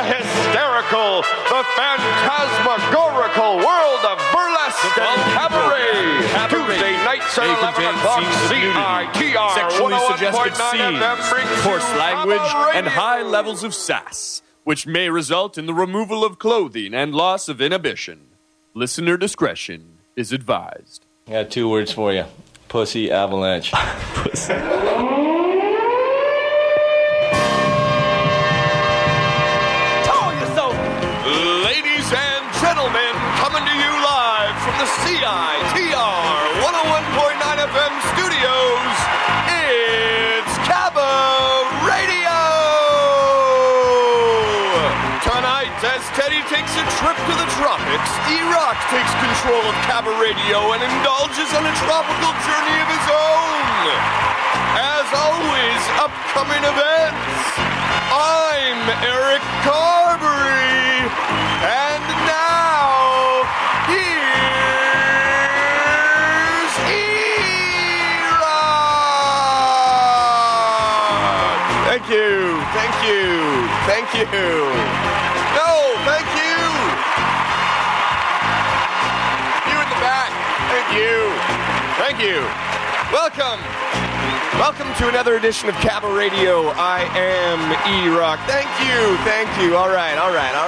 hysterical, the phantasmagorical world of burlesque and cabaret. Tuesday nights at 11 o'clock, CITR, sexually suggestive 101.9 FM scenes, brings coarse you language, Cabaret and Radio. high levels of sass, which may result in the removal of clothing and loss of inhibition. Listener discretion is advised. I got 2 words for you. Pussy avalanche. Pussy. Ladies and gentlemen, coming to you live from the CITR 101.9 FM studios, it's Caba Radio! Tonight, as Teddy takes a trip to the tropics, E-Rock takes control of Caba Radio and indulges on a tropical journey of his own. As always, upcoming events. I'm Eric Carberry, and now, here's E-Rock! Thank you, thank you, thank you. No, thank you! You in the back, thank you, thank you. Welcome to another edition of Caba Radio. I am E-Rock. Thank you. All right.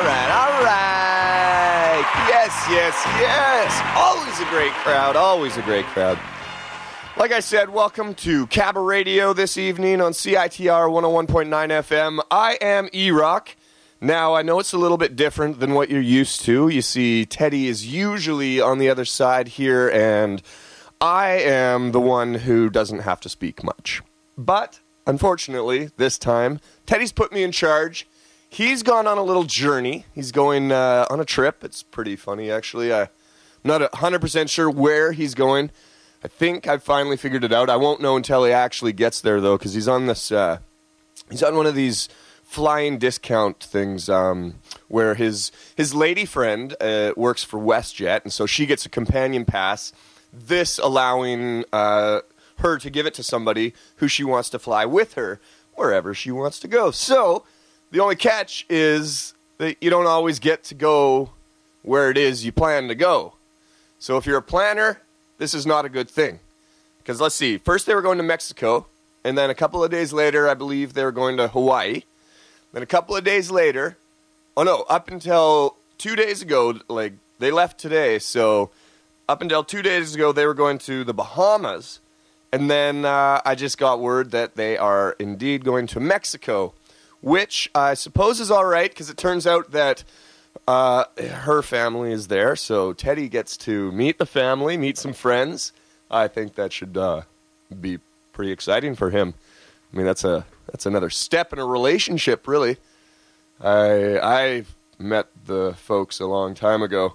Yes. Always a great crowd. Like I said, welcome to Caba Radio this evening on CITR 101.9 FM. I am E-Rock. Now, I know it's a little bit different than what you're used to. You see, Teddy is usually on the other side here, and I am the one who doesn't have to speak much. But, unfortunately, this time, Teddy's put me in charge. He's gone on a little journey. He's going on a trip. It's pretty funny, actually. I'm not 100% sure where he's going. I think I've finally figured it out. I won't know until he actually gets there, though, because he's on this. He's on one of these flying discount things where his lady friend works for WestJet, and so she gets a companion pass. This allowing her to give it to somebody who she wants to fly with her wherever she wants to go. So the only catch is that you don't always get to go where it is you plan to go. So if you're a planner, this is not a good thing. Because let's see, first they were going to Mexico, and then a couple of days later, I believe they were going to Hawaii. Then a couple of days later, up until 2 days ago, like they left today, so up until 2 days ago, they were going to the Bahamas, and then I just got word that they are indeed going to Mexico, which I suppose is all right, because it turns out that her family is there, so Teddy gets to meet the family, meet some friends. I think that should be pretty exciting for him. I mean, that's another step in a relationship, really. I met the folks a long time ago.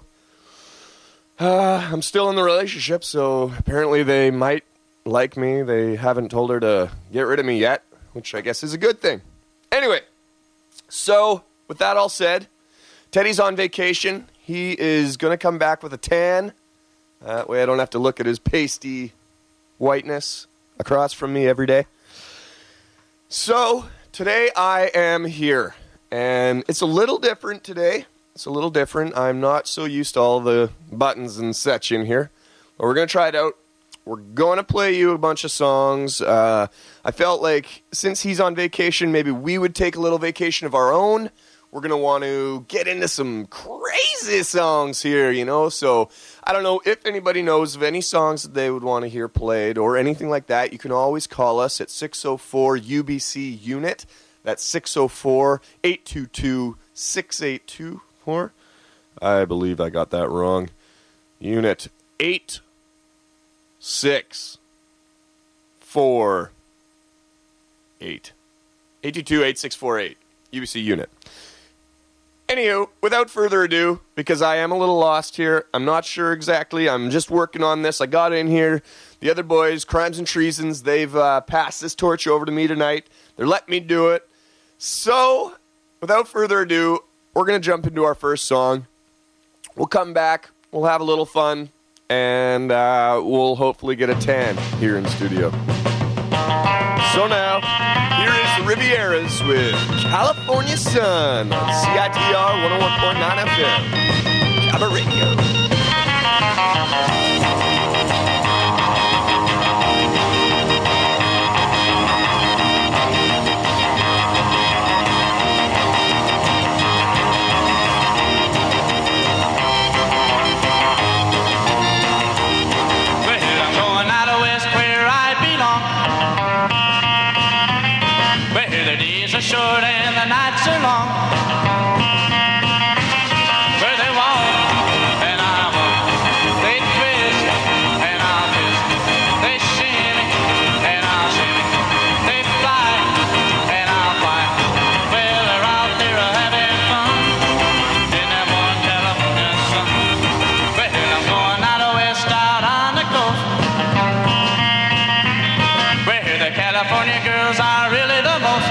I'm still in the relationship, so apparently they might like me. They haven't told her to get rid of me yet, which I guess is a good thing. Anyway, so with that all said, Teddy's on vacation. He is going to come back with a tan. That way I don't have to look at his pasty whiteness across from me every day. So today I am here, and it's a little different today. I'm not so used to all the buttons and such in here. But we're going to try it out. We're going to play you a bunch of songs. I felt like since he's on vacation, maybe we would take a little vacation of our own. We're going to want to get into some crazy songs here, So I don't know if anybody knows of any songs that they would want to hear played or anything like that. You can always call us at 604-UBC-UNIT. That's 604-822-6824. I believe I got that wrong. Unit 864-8. 822-8648. UBC unit. Anywho, without further ado, because I am a little lost here, I'm not sure exactly, I'm just working on this. I got in here, the other boys, Crimes and Treasons, they've passed this torch over to me tonight. They're letting me do it. So, without further ado, we're going to jump into our first song. We'll come back, we'll have a little fun, and we'll hopefully get a tan here in studio. So now, here is Rivieras with California Sun on CITR 101.9 FM. Cabba Radio. Short and the nights are long. Where they walk and I walk, they twist and I'll twist. They shimmy and I'll shimmy. They fly and I'll fly. Well, they're out there having fun in that warm California sun. Well, I'm going out west, out on the coast, where the California girls are really the most.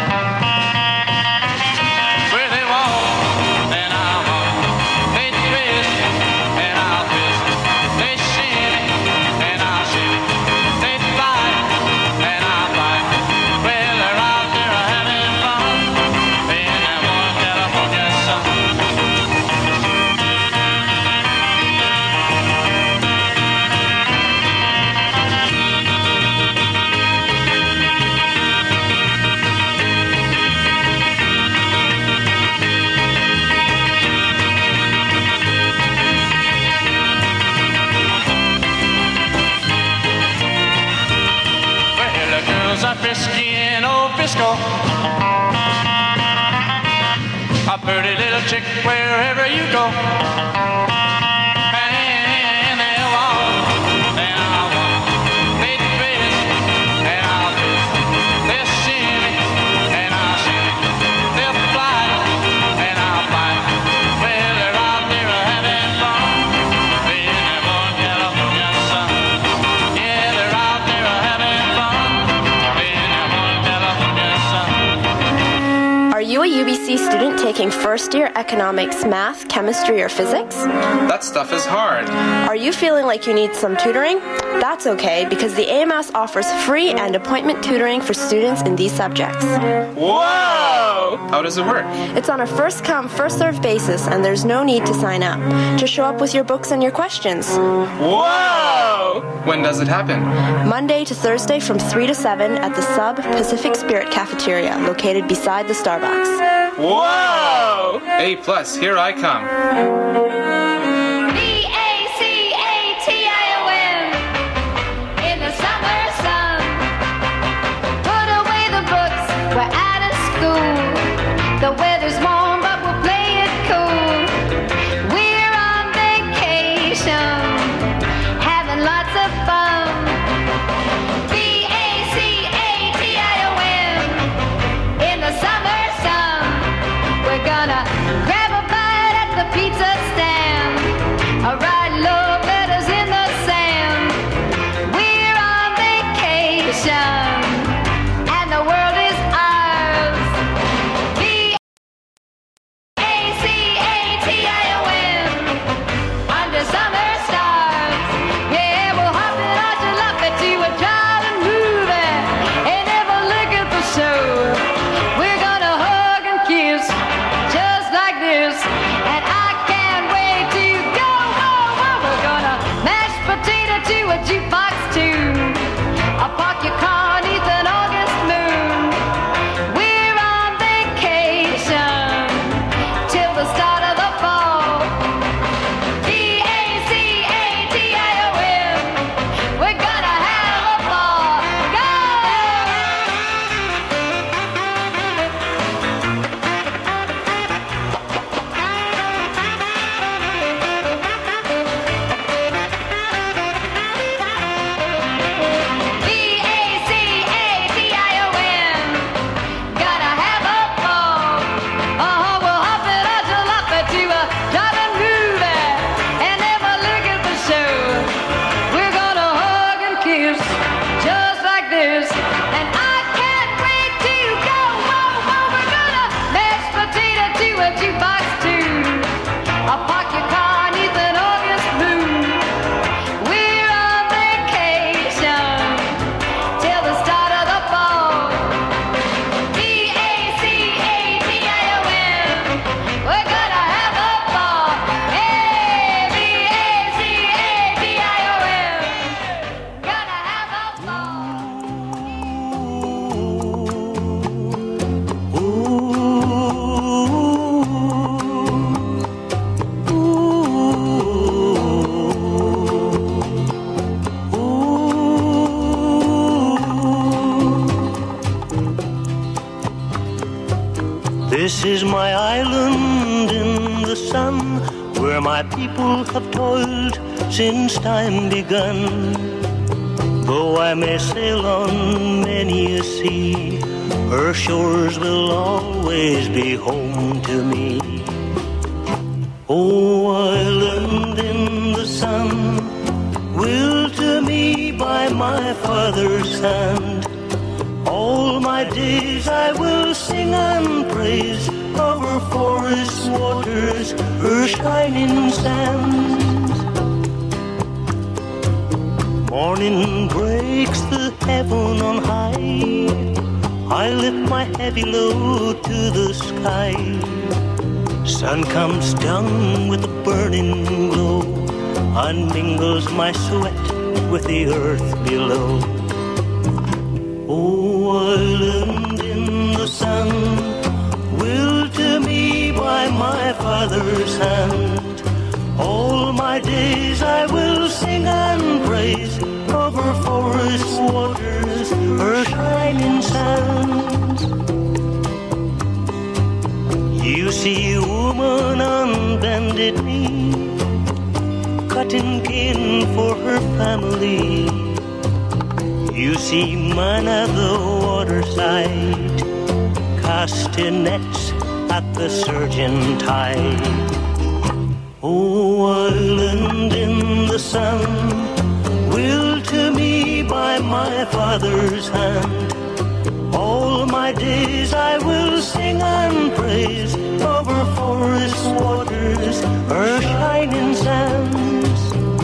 A pretty little chick wherever you go. And they'll walk, and I'll walk. They twist, and I'll twist. They'll shimmy, and I'll shimmy. They'll fly, and I'll fly. Well, they're out there having fun in that warm California sun. Yeah, they're out there having fun in that warm California sun. Are you a UBC student taking first-year economics, math, chemistry, or physics? That stuff is hard. Are you feeling like you need some tutoring? That's okay, because the AMS offers free and appointment tutoring for students in these subjects. Whoa! How does it work? It's on a first-come, first-served basis, and there's no need to sign up. Just show up with your books and your questions. Whoa! When does it happen? Monday to Thursday from 3 to 7 at the Sub Pacific Spirit Cafeteria, located beside the Starbucks. Whoa! A+, here I come. BACATION in the summer sun. Put away the books, we're out of school. The weather's warm, but we'll play it cool. We're on vacation, having lots of fun. BACATION in the summer sun. We're gonna grab a bite at the pizza stand. island in the sun, where my people have toiled since time begun. Though I may sail on many a sea, her shores will always be home to me. Oh, island in the sun, willed to me by my father's hand, all my days I will sing and praise of her forest waters, her shining sands. Morning breaks the heaven on high, I lift my heavy load to the sky. Sun comes down with a burning glow, and mingles my sweat with the earth below. Oh, island in the sun, willed to me by my father's hand, all my days I will sing and praise of her forest waters, her shining sands. You see a woman on bended knee, cutting cane for her family. You see man at the waterside, casting nets at the surging tide. Oh, island in the sun, willed to me by my father's hand, all my days I will sing and praise of her forest waters, her shining sands.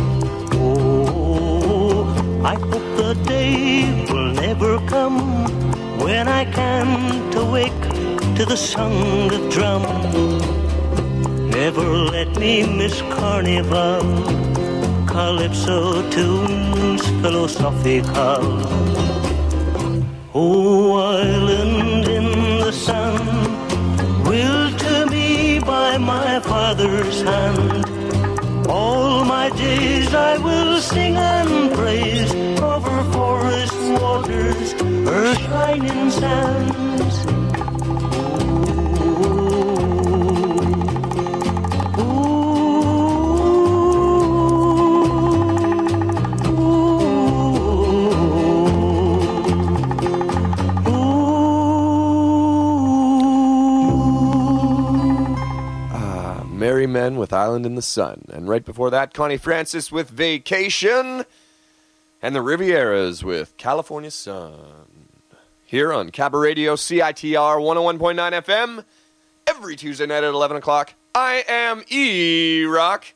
Oh, I hope the day will never come when I can't awake to the song of drum. Never let me miss carnival, calypso tunes philosophical. Oh, island in the sun, willed to me by my father's hand, all my days I will sing and praise of her forest waters, her shining sands. Merry Men with Island in the Sun. And right before that, Connie Francis with Vacation. And the Rivieras with California Sun. Here on Cabaret Radio, CITR 101.9 FM. Every Tuesday night at 11 o'clock. I am E-Rock.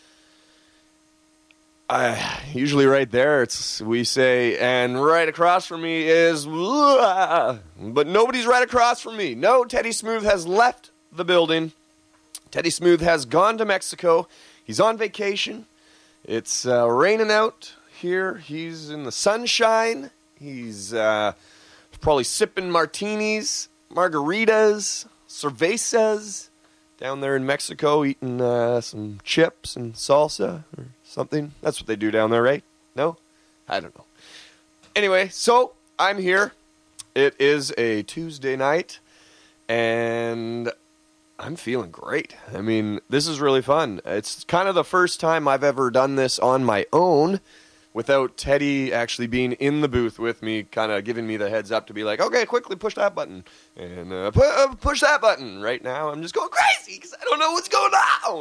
Usually right there, we say, and right across from me is... But nobody's right across from me. No, Teddy Smooth has left the building. Teddy Smooth has gone to Mexico. He's on vacation. It's raining out here. He's in the sunshine. He's probably sipping martinis, margaritas, cervezas down there in Mexico, eating some chips and salsa or something. That's what they do down there, right? No? I don't know. Anyway, so I'm here. It is a Tuesday night, and I'm feeling great. I mean, this is really fun. It's kind of the first time I've ever done this on my own without Teddy actually being in the booth with me, kind of giving me the heads up to be like, okay, quickly push that button and push that button. Right now, I'm just going crazy because I don't know what's going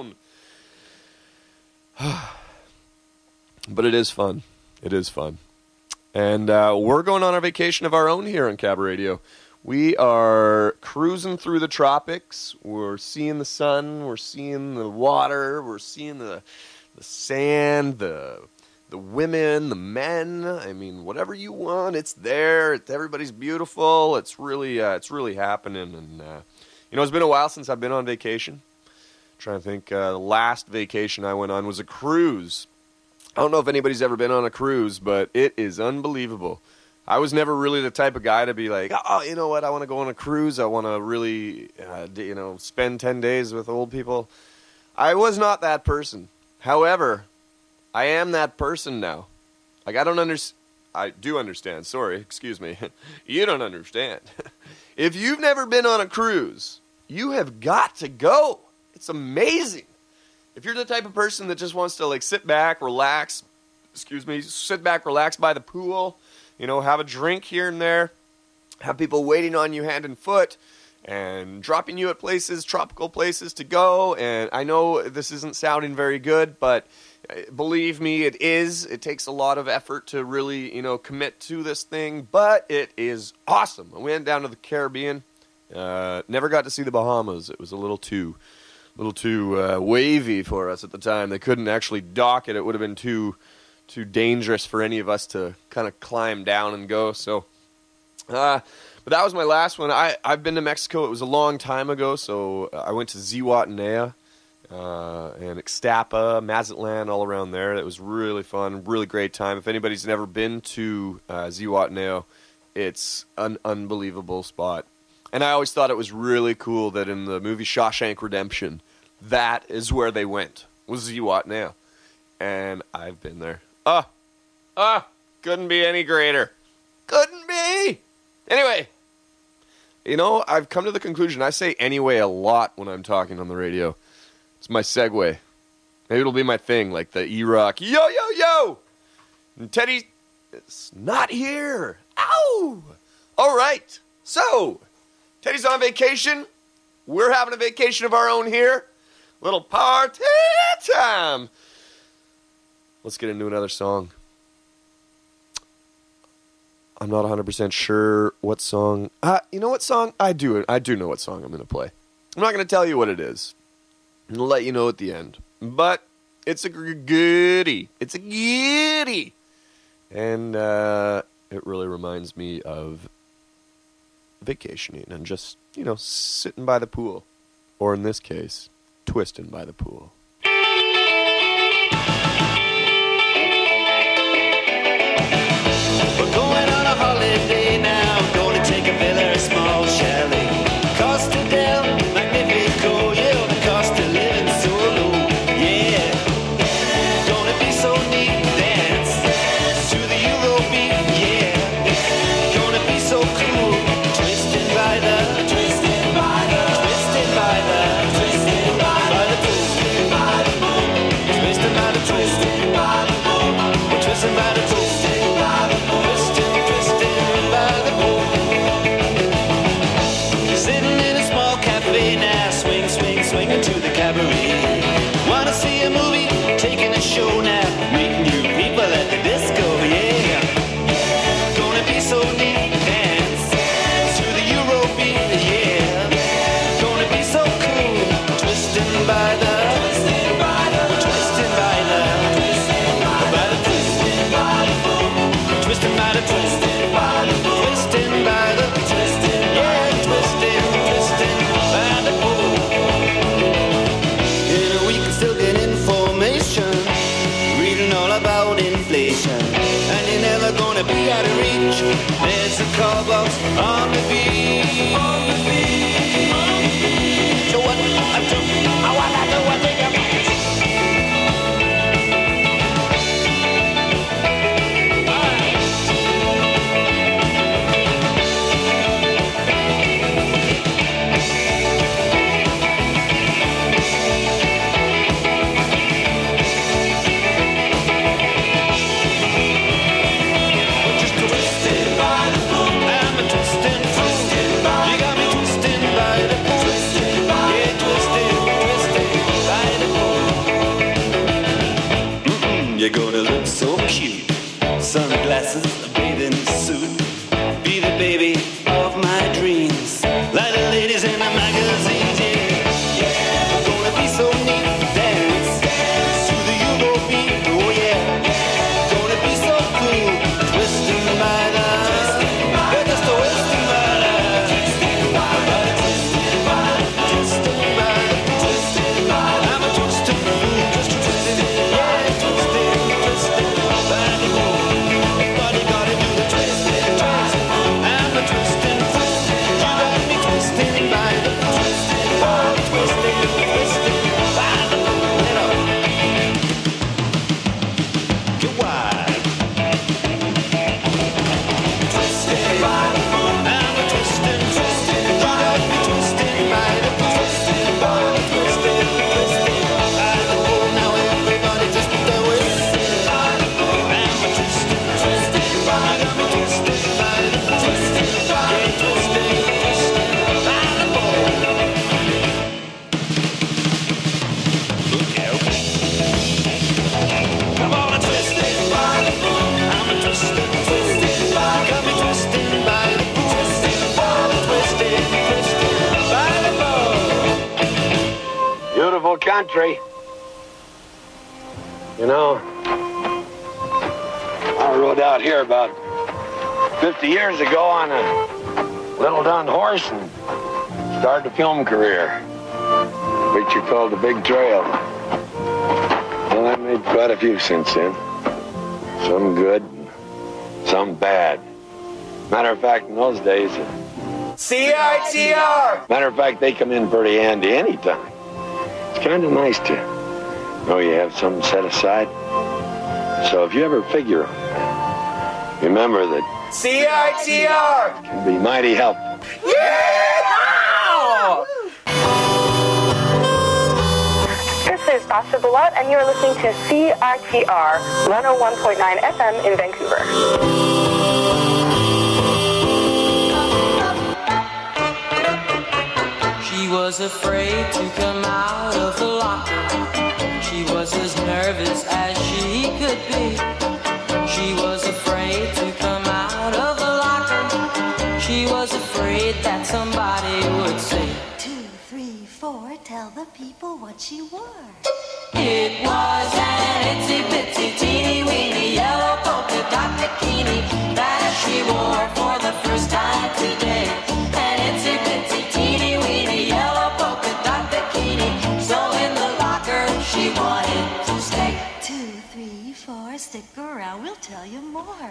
on. But it is fun. It is fun. And we're going on a vacation of our own here on Cab Radio. We are cruising through the tropics. We're seeing the sun. We're seeing the water. We're seeing the sand, the women, the men. I mean, whatever you want, it's there. Everybody's beautiful. It's really happening. And it's been a while since I've been on vacation. I'm trying to think. The last vacation I went on was a cruise. I don't know if anybody's ever been on a cruise, but it is unbelievable. I was never really the type of guy to be like, oh, you know what, I want to go on a cruise. I want to really, spend 10 days with old people. I was not that person. However, I am that person now. Like, I do understand. Sorry, excuse me. You don't understand. If you've never been on a cruise, you have got to go. It's amazing. If you're the type of person that just wants to like sit back, relax by the pool, have a drink here and there, have people waiting on you hand and foot, and dropping you at places, tropical places to go. And I know this isn't sounding very good, but believe me, it is. It takes a lot of effort to really, commit to this thing, but it is awesome. I went down to the Caribbean. Never got to see the Bahamas. It was a little too wavy for us at the time. They couldn't actually dock it. It would have been too dangerous for any of us to kind of climb down and go. So, but that was my last one. I've been to Mexico. It was a long time ago, so I went to Zihuatanejo and Ixtapa, Mazatlan, all around there. It was really fun, really great time. If anybody's never been to Zihuatanejo, it's an unbelievable spot. And I always thought it was really cool that in the movie Shawshank Redemption, that is where they went, was Zihuatanejo. And I've been there. Couldn't be any greater. Couldn't be. Anyway, I've come to the conclusion, I say anyway a lot when I'm talking on the radio. It's my segue. Maybe it'll be my thing, like the E-Rock, yo, yo, yo! And Teddy is not here. Ow! All right, so Teddy's on vacation. We're having a vacation of our own here. Little party time. Let's get into another song. I'm not 100% sure what song. You know what song? I do know what song I'm going to play. I'm not going to tell you what it is. I'll let you know at the end. But it's a goodie. It's a goodie. And it really reminds me of vacationing and just, sitting by the pool. Or in this case, twisting by the pool. We're going on a holiday now, going to take a villa, a small chalet. Costa del Magnifico, yeah, the cost of living so low, yeah. Gonna be so neat, dance to the Eurobeat, yeah. Gonna be so cool, twisting by the pool. Swinging to the cabaret. Wanna see a movie? Taking a show now. Meeting new people at the disco, yeah. Gonna be so neat, dance to the Eurobeat, yeah. Gonna be so cool, twisting by the pool. Twisting by the pool. Twisting by the yeah, twisting by the pool. beautiful country. You know, I rode out here about 50 years ago on a little dun horse and started a film career. Picture called The Big Trail. Well, I made quite a few since then. Some good, some bad. Matter of fact, in those days, CITR! matter of fact, they come in pretty handy anytime. It's kind of nice to know you have something set aside. So if you ever figure on that, remember that CITR! can be mighty helpful. This is Pastor Bullet, and you're listening to CITR 101.9 FM in Vancouver. She was afraid to come out of the locker. She was as nervous as she could be. She was afraid to come out of the locker. She was afraid that somebody would say, 2, 3, 4, tell the people what she wore. it was an itsy bitsy teeny weeny yellow polka dot bikini that she wore for the first time today. An itsy bitsy teeny weeny yellow polka dot bikini, so in the locker she wanted to stay. 2, 3, 4, stick around, we'll tell you more.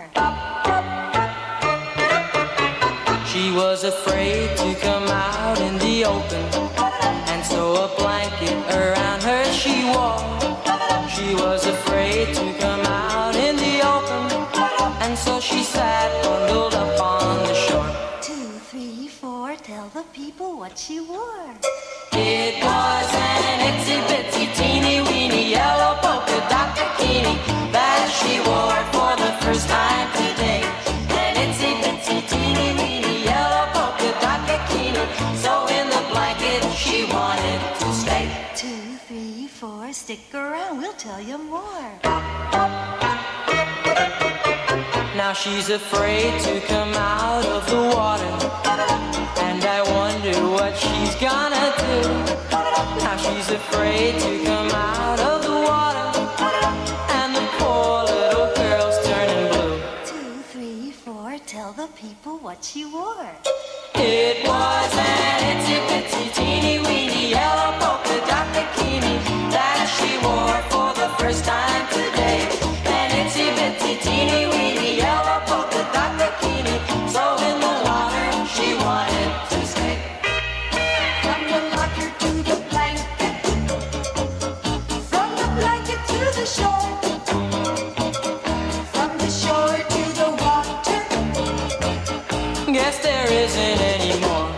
She was afraid to come out in the open, and so a blanket around her she wore. She was afraid to come out in the open, and so she sat bundled up on the shore. 2, 3, 4, tell the people what she wore. It was an itsy bitsy teeny weeny yellow polka dot bikini that she wore for the first time today. An itsy bitsy teeny weeny yellow polka dot bikini, so in the blanket she wanted to stay. 2, 3, 4, stick around, we'll tell you more. Now she's afraid to come out of the water, and I wonder what she's gonna do. Now she's afraid to come out of the water, and the poor little girl's turning blue. 2, 3, 4, tell the people what she wore. It was an itsy bitsy teeny weeny yellow polka dot bikini that she wore for the first time today. An itsy bitsy teeny weeny yellow polka dot bikini, so in the water she wanted to stay. From the locker to the blanket, from the blanket to the shore, from the shore to the water. Guess there isn't any more.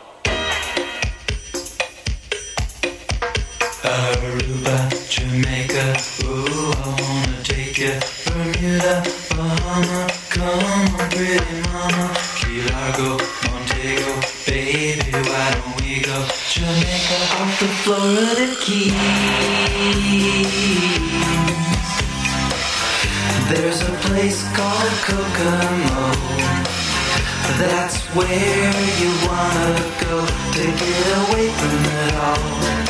Aruba, Jamaica, ooh, I wanna take you. Bermuda, Bahama, come on, pretty mama. Key Largo, Montego, baby, why don't we go? Jamaica off the Florida Keys. There's a place called Kokomo. That's where you wanna go to get away from it all.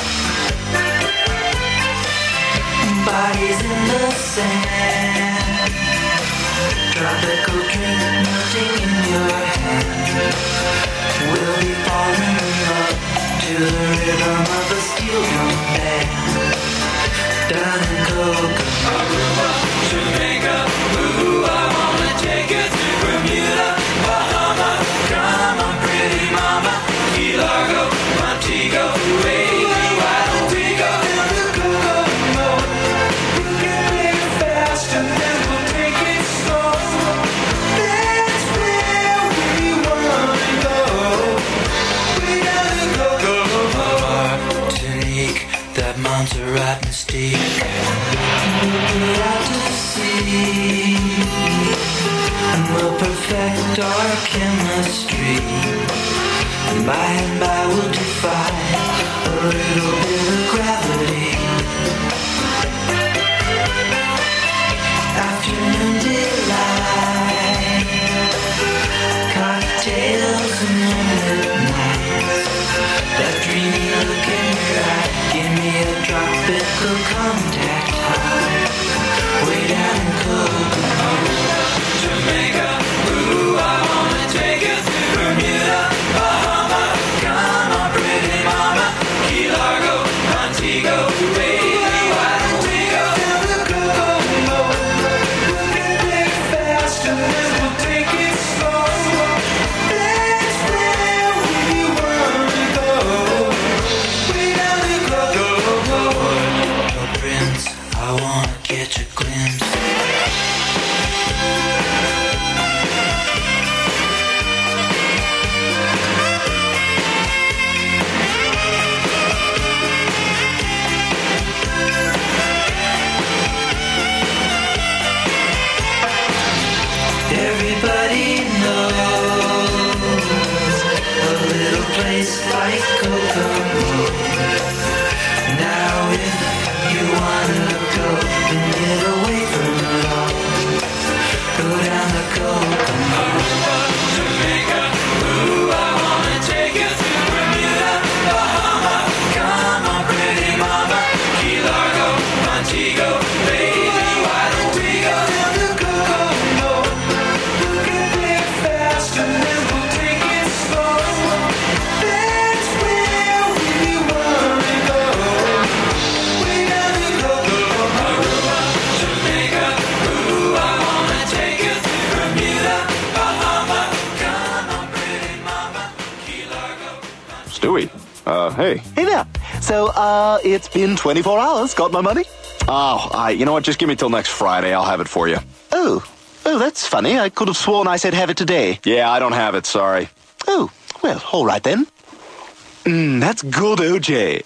Bodies in the sand, tropical drink melting in your hand. We'll be falling in love to the rhythm of a steel drum band. Down in Kokomo, Jamaica, ooh, I wanna take you to Bermuda, Bahama, come on, pretty mama. Key Largo, Montego, baby, why don't we go to Kokomo? We can make it fast and then we'll take it slow. That's where we wanna go. We gotta go Martinique, that Montserrat mystique. We'll get out to sea, and we'll perfect our chemistry. And by we'll defy a little bit of gravity. Afternoon delight, cocktails and moonlit nights. That dreamy look in your eye, give me a tropical contact high, way down in Kokomo. Jamaica, ooh, I wanna take you to Bermuda, Bahama. Come on, pretty mama, Key Largo, Montego, baby, why don't we go down to Kokomo? We'll get there fast and then we'll take it slow. That's where we wanna go. Way down to Kokomo. Oh, Prince, I wanna catch a glimpse. Everybody knows a little place like Kokomo. Now if you wanna go and get away from it all, go down to Kokomo. Jamaica, ooh, I wanna take you to Bermuda, Bahama. Come on, pretty mama, Key Largo, Montego, baby, why don't we go down to Kokomo? We'll get there fast and then we'll take it slow. That's where we wanna go. Way down to Kokomo. Jamaica, ooh, I wanna take you to Bermuda, Bahama. Come on, pretty mama, Key Largo. Stewie, hey. Hey there. So, it's been 24 hours. Got my money? Oh, you know what? Just give me till next Friday. I'll have it for you. Oh, that's funny. I could have sworn I said have it today. Yeah, I don't have it. Sorry. Oh, well, all right then. That's good, OJ.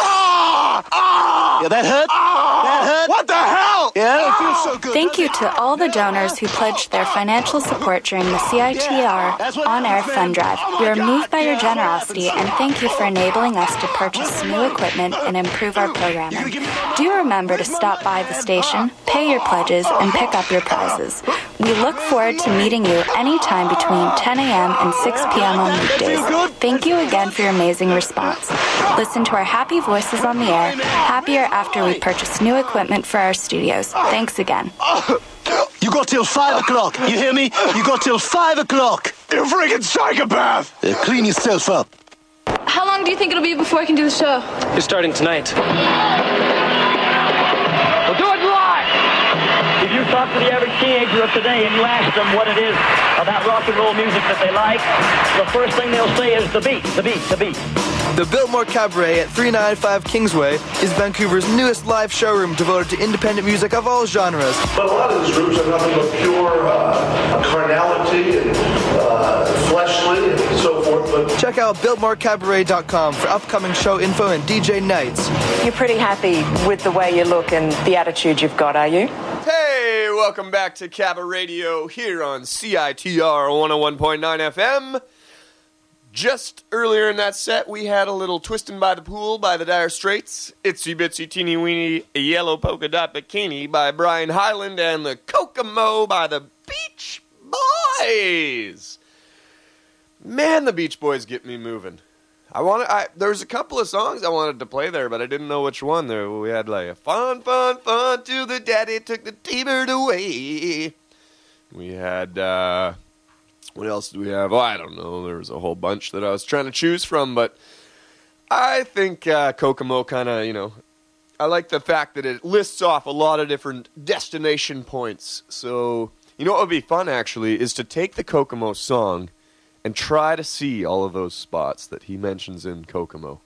Yeah, that hurt? That hurt? What the hell? Yeah, it feels so good. Thank you to all the donors who pledged their financial support during the CITR on-air fund drive. We are moved by your generosity and thank you for enabling us to purchase new equipment and improve our programming. Do remember to stop by the station, pay your pledges, and pick up your prizes. We look forward to meeting you anytime between 10 a.m. and 6 p.m. on weekdays. Thank you again for your amazing response. Listen to our happy voices on the air, happier after we purchase new equipment for our studios. Thanks again. You got till 5 o'clock. You hear me? You got till 5 o'clock. You freaking psychopath! Clean yourself up. How long do you think it'll be before I can do the show? You're starting tonight. We'll do it live! If you talk to the average teenager of today and you ask them what it is about rock and roll music that they like, the first thing they'll say is the beat, the beat, the beat. The Biltmore Cabaret at 395 Kingsway is Vancouver's newest live showroom devoted to independent music of all genres. But a lot of these groups are nothing but pure carnality and fleshly and so forth. But check out BiltmoreCabaret.com for upcoming show info and DJ nights. You're pretty happy with the way you look and the attitude you've got, are you? Hey, welcome back to Cabba Radio here on CITR 101.9 FM. Just earlier in that set, we had a little Twistin' by the Pool by the Dire Straits, Itsy Bitsy Teeny Weeny Yellow Polka Dot Bikini by Brian Hyland, and the Kokomo by the Beach Boys. Man, the Beach Boys get me moving. There's a couple of songs I wanted to play there, but I didn't know which one. There we had like a fun, fun, fun till the daddy took the T-bird away. We had, what else do we have? Oh, I don't know. There was a whole bunch that I was trying to choose from, but I think Kokomo kind of, I like the fact that it lists off a lot of different destination points. So, what would be fun, actually, is to take the Kokomo song and try to see all of those spots that he mentions in Kokomo.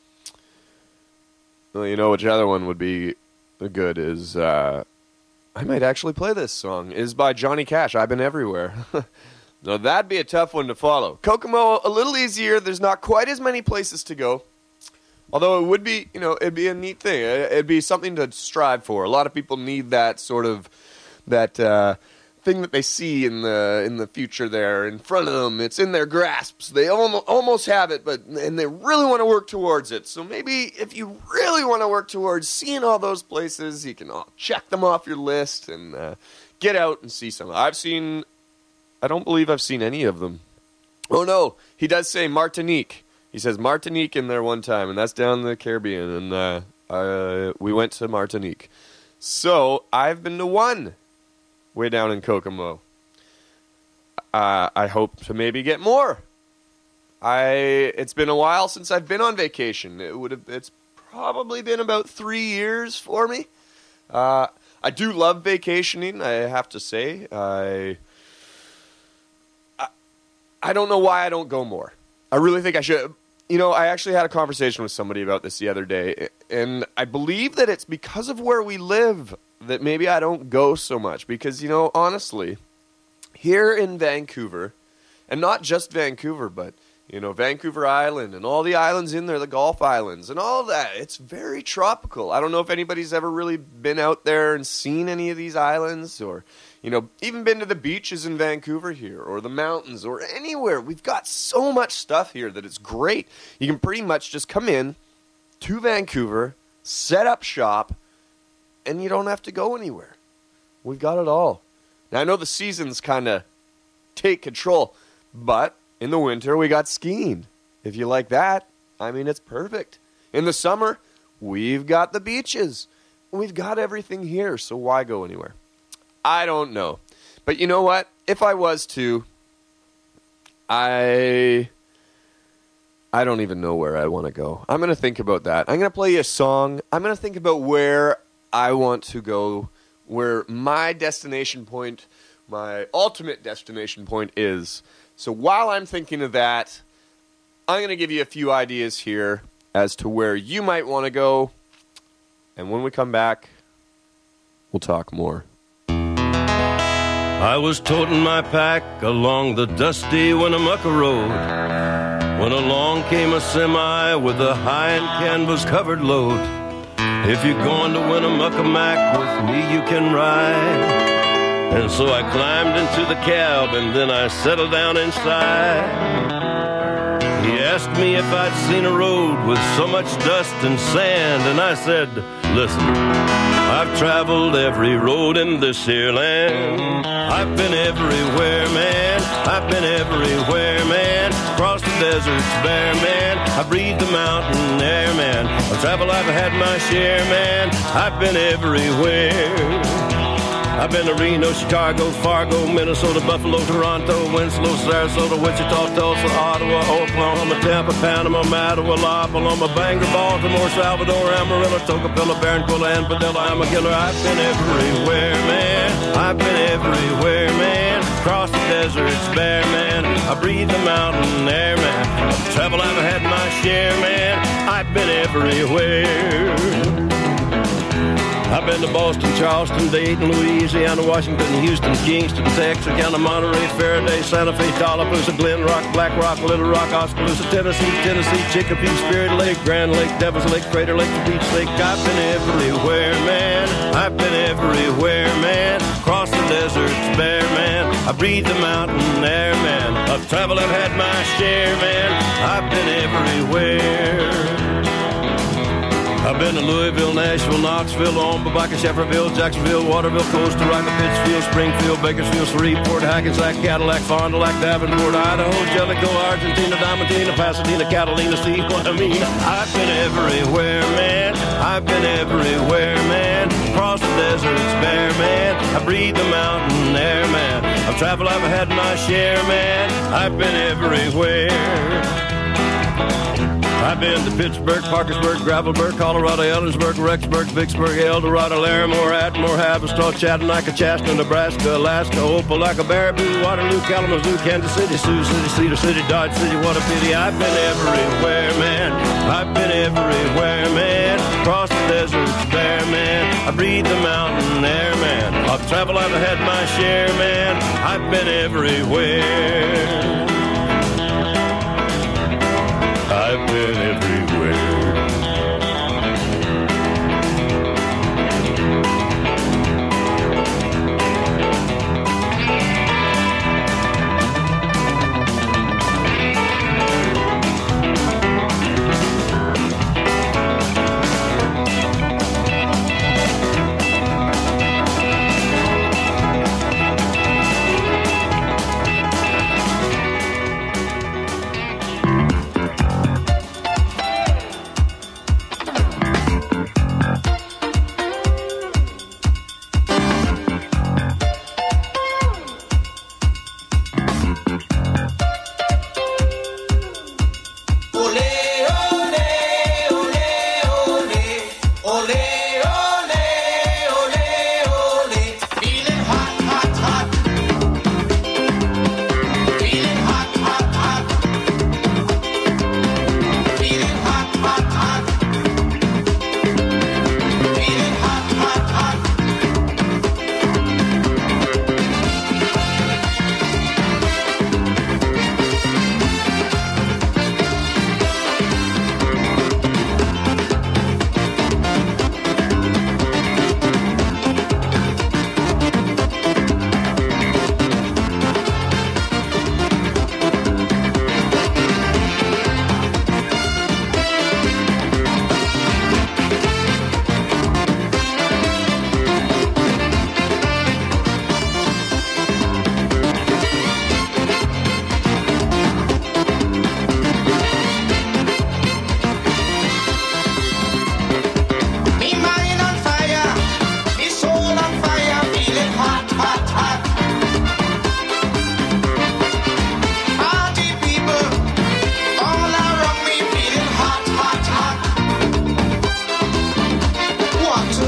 Well, which other one would be good is, I might actually play this song, is by Johnny Cash, I've Been Everywhere. Now, that'd be a tough one to follow. Kokomo, a little easier. There's not quite as many places to go. Although it would be, it'd be a neat thing. It'd be something to strive for. A lot of people need that sort of, that thing that they see in the future there in front of them. It's in their grasp. So they almost have it, and they really want to work towards it. So maybe if you really want to work towards seeing all those places, you can check them off your list and get out and see some. I don't believe I've seen any of them. Oh, no. He does say Martinique. He says Martinique in there one time, and that's down in the Caribbean. And we went to Martinique. So I've been to one way down in Kokomo. I hope to maybe get more. It's been a while since I've been on vacation. It's probably been about 3 years for me. I do love vacationing, I have to say. I don't know why I don't go more. I really think I should. You know, I actually had a conversation with somebody about this the other day, and I believe that it's because of where we live that maybe I don't go so much. Because, you know, honestly, here in Vancouver, and not just Vancouver, but, you know, Vancouver Island and all the islands in there, the Gulf Islands and all that, it's very tropical. I don't know if anybody's ever really been out there and seen any of these islands or, you know, even been to the beaches in Vancouver here or the mountains or anywhere. We've got so much stuff here that it's great. You can pretty much just come in to Vancouver, set up shop, and you don't have to go anywhere. We've got it all. Now, I know the seasons kind of take control, but in the winter, we got skiing. If you like that, I mean, it's perfect. In the summer, we've got the beaches. We've got everything here, so why go anywhere? I don't know. But you know what? If I was to, I don't even know where I want to go. I'm going to think about that. I'm going to play you a song. I'm going to think about where I want to go, where my destination point, my ultimate destination point is. So while I'm thinking of that, I'm going to give you a few ideas here as to where you might want to go. And when we come back, we'll talk more. I was toting my pack along the dusty Winnemucca Road when along came a semi with a high and canvas-covered load. If you're going to Winnemucca Mac with me, you can ride. And so I climbed into the cab and then I settled down inside. He asked me if I'd seen a road with so much dust and sand, and I said, listen, I've traveled every road in this here land. I've been everywhere, man. I've been everywhere, man. Across the deserts bare, man. I breathe the mountain air, man. Of travel I've had my share, man. I've been everywhere. I've been to Reno, Chicago, Fargo, Minnesota, Buffalo, Toronto, Winslow, Sarasota, Wichita, Tulsa, Ottawa, Oklahoma, Tampa, Panama, Mattawa, La Paloma, Bangor, Baltimore, Salvador, Amarillo, Tocopilla, Barranquilla, and Padilla. I'm a killer. I've been everywhere, man. I've been everywhere, man. Across the deserts bare, man. I breathe the mountain air, man. Of travel I've had my share, man. I've been everywhere. I've been to Boston, Charleston, Dayton, Louisiana, Washington, Houston, Kingston, Texarkana, Monterey, Faraday, Santa Fe, Tallapoosa, Glen Rock, Black Rock, Little Rock, Oskaloosa, Tennessee, Chicopee, Spirit Lake, Grand Lake, Devil's Lake, Crater Lake, Beach Lake. I've been everywhere, man. I've been everywhere, man. Across the deserts bare, man. I breathe the mountain air, man. Of travel I've had my share, man. I've been everywhere. I've been to Louisville, Nashville, Knoxville, Omaha, Baca, Shefferville, Jacksonville, Waterville, Costa Rica, Pittsfield, Springfield, Bakersfield, Shreveport, Hackensack, Cadillac, Fond du Lac, Davenport, Idaho, Jellicoe, Argentina, Diamantina, Pasadena, Catalina, see what I mean? I've been everywhere, man. I've been everywhere, man. Across the deserts bare, man. I breathe the mountain air, man. I've traveled, I've had my share, man. I've been everywhere. I've been to Pittsburgh, Parkersburg, Gravelburg, Colorado, Ellensburg, Rexburg, Vicksburg, El Dorado, Larimore, Atmore, Haverstraw, Chattanooga, Chastner, Nebraska, Alaska, Opelika, Baraboo, Waterloo, Kalamazoo, Kansas City, Sioux City, Cedar City, Dodge City. What a pity. I've been everywhere, man. I've been everywhere, man. Across the deserts bare, man. I breathe the mountain air, man. Of travel I've had my share, man. I've been everywhere. I've been everywhere.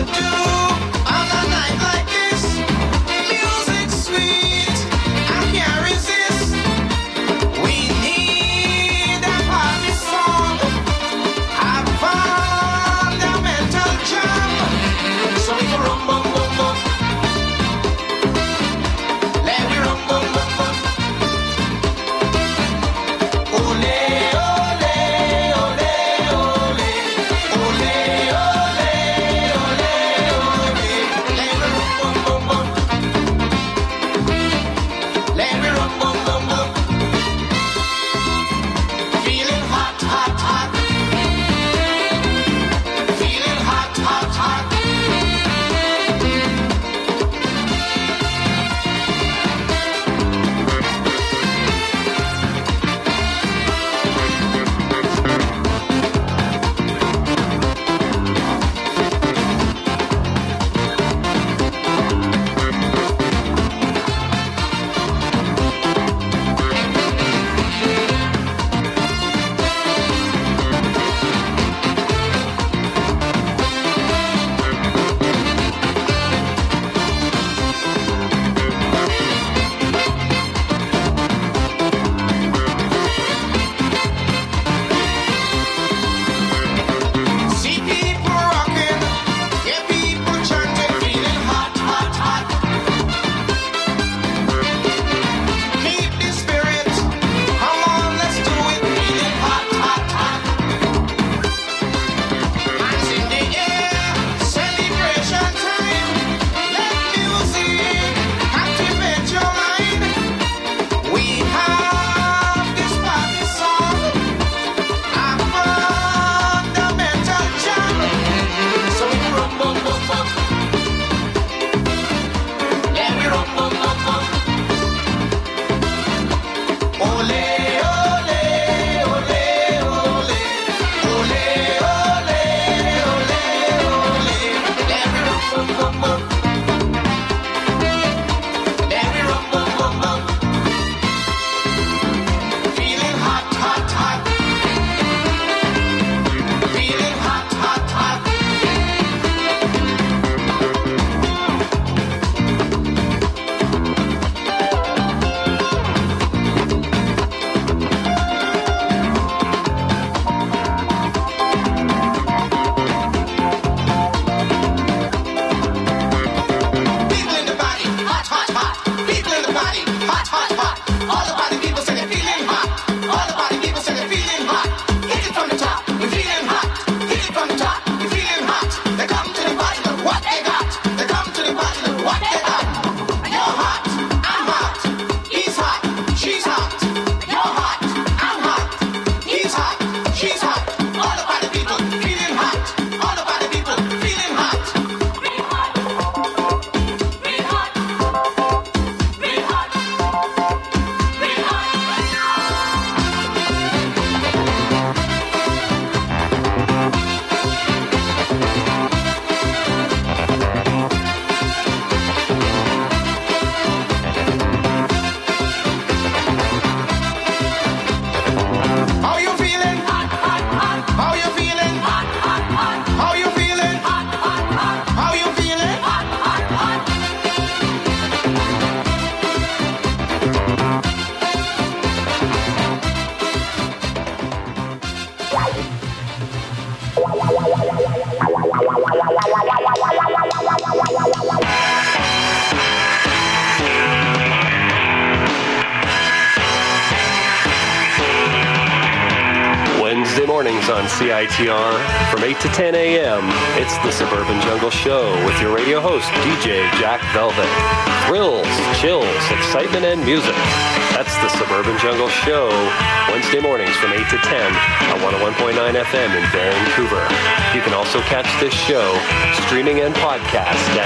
Wednesday mornings on CITR from 8 to 10 a.m. It's the Suburban Jungle Show with your radio host, DJ Jack Velvet. Thrills, chills, excitement, and music. That's the Suburban Jungle Show, Wednesday mornings from 8 to 10 on 101.9 FM in Vancouver. You can also catch this show streaming and podcast at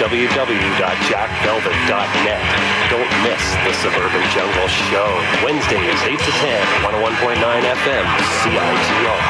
www.jackvelvet.net. Don't miss the Suburban Jungle Show, Wednesdays 8 to 10 on 101.9 FM, CITR.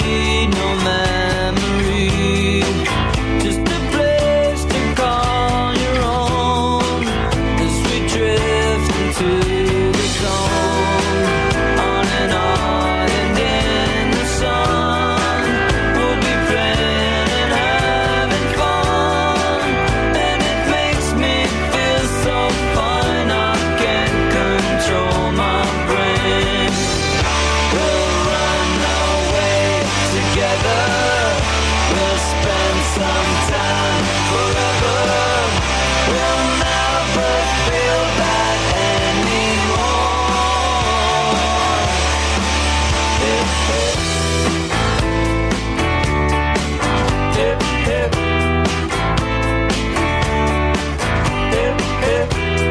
need no memory, just a place to call your own as we drift into the zone. On an island in the sun, we'll be playing and having fun, and it makes me feel so fine I can't control my brain. We'll run away together, we'll spend some time forever, we'll never feel that anymore. Hip, hip. Hip, hip. Hip, hip.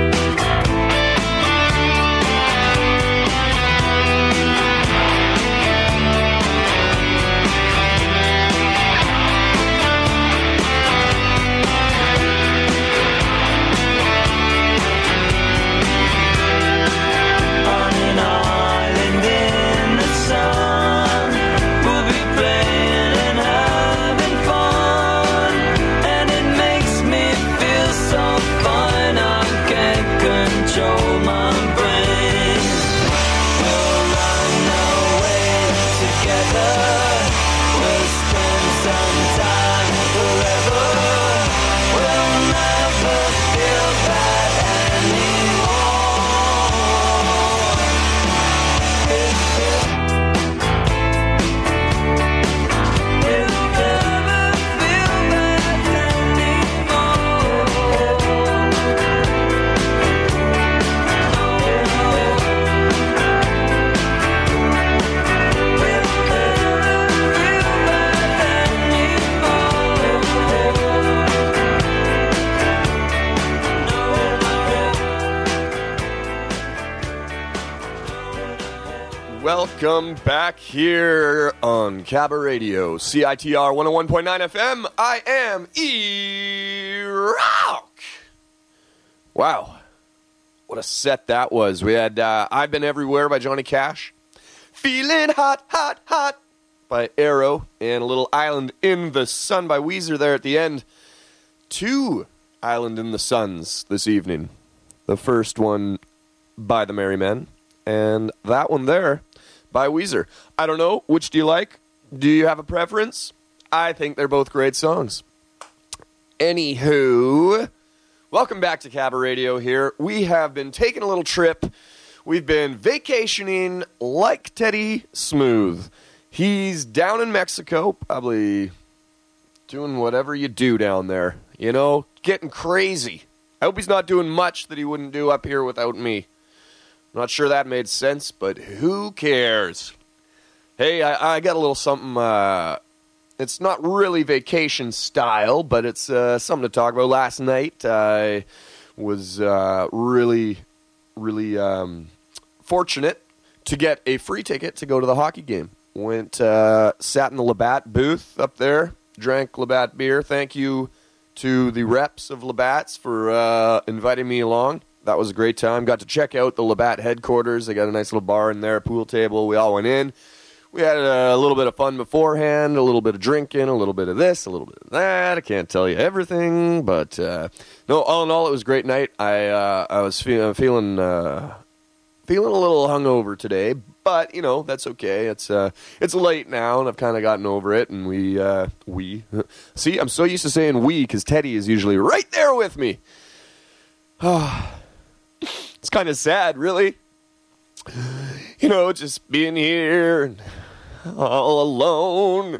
On an island in the sun, we'll be playing and having fun, and it makes me feel so fine I can't control my brain. We'll run away together, we'll spend some time forever, we'll never feel that anymore. Hip, hip. We'll never feel that Welcome back here on Cabba Radio, CITR 101.9 FM. I am E-Rock. Wow, what a set that was. We had I've Been Everywhere by Johnny Cash, Feeling Hot, Hot, Hot by Arrow, and a little Island in the Sun by Weezer there at the end. 2 Island in the Suns this evening. The first one by the Merry Men, and that one there by Weezer. I don't know, which do you like? Do you have a preference? I think they're both great songs. Anywho, welcome back to Cabba Radio here. We have been taking a little trip. We've been vacationing like Teddy Smooth. He's down in Mexico, probably doing whatever you do down there. You know, getting crazy. I hope he's not doing much that he wouldn't do up here without me. I'm not sure that made sense, but who cares? Hey, I got a little something, it's not really vacation style, but it's something to talk about. Last night, I was really fortunate to get a free ticket to go to the hockey game. Went, sat in the Labatt booth up there, drank Labatt beer. Thank you to the reps of Labatt's for inviting me along. That was a great time. Got to check out the Labatt headquarters. They got a nice little bar in there, a pool table. We all went in. We had a little bit of fun beforehand, a little bit of drinking, a little bit of this, a little bit of that. I can't tell you everything, but no, all in all, it was a great night. I was feeling a little hungover today, but you know that's okay. It's late now, and I've kind of gotten over it. And we see, I'm so used to saying we because Teddy is usually right there with me. It's kind of sad, really. You know, just being here and all alone.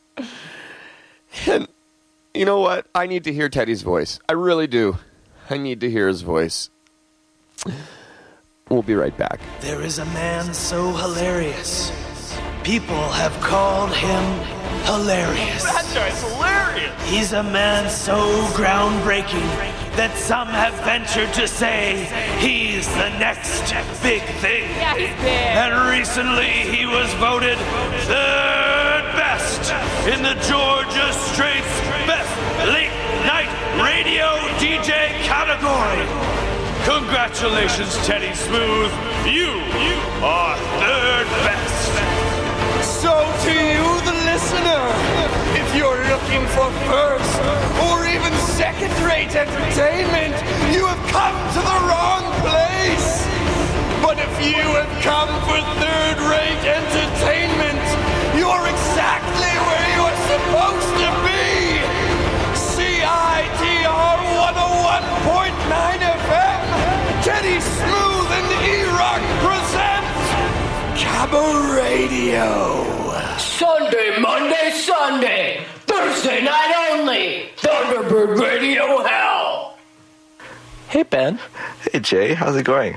And you know what? I need to hear Teddy's voice. I really do. I need to hear his voice. We'll be right back. There is a man so hilarious. People have called him hilarious. That guy's hilarious. He's a man so groundbreaking that some have ventured to say he's the next big thing. Yeah, he's big. And recently he was voted third best in the Georgia Straits Best Late Night Radio DJ category. Congratulations, Teddy Smooth. You are third best. So to you, the for first or even second-rate entertainment, you have come to the wrong place. But if you have come for third-rate entertainment, you're exactly where you are supposed to be. CITR 101.9 FM, Teddy Smooth and E-Rock present Cabaret Radio. Sunday, Monday, Sunday, Thursday night only, Thunderbird Radio Hell. Hey, Ben. Hey, Jay. How's it going?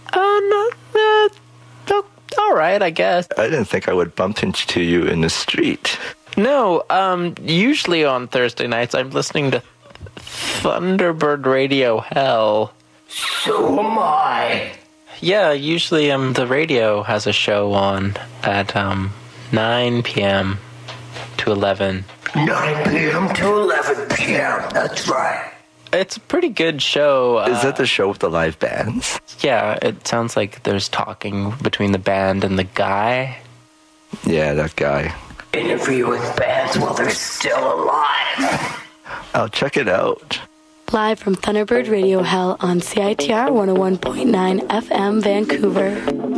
All right, I guess. I didn't think I would bump into you in the street. No, usually on Thursday nights I'm listening to Thunderbird Radio Hell. So am I. Yeah, usually the radio has a show on at 9 p.m. to 11. 9 p.m. to 11 p.m., that's right. It's a pretty good show. Is that the show with the live bands? Yeah, it sounds like there's talking between the band and the guy. Yeah, that guy. Interviewing bands while they're still alive. I'll check it out. Live from Thunderbird Radio Hell on CITR 101.9 FM, Vancouver.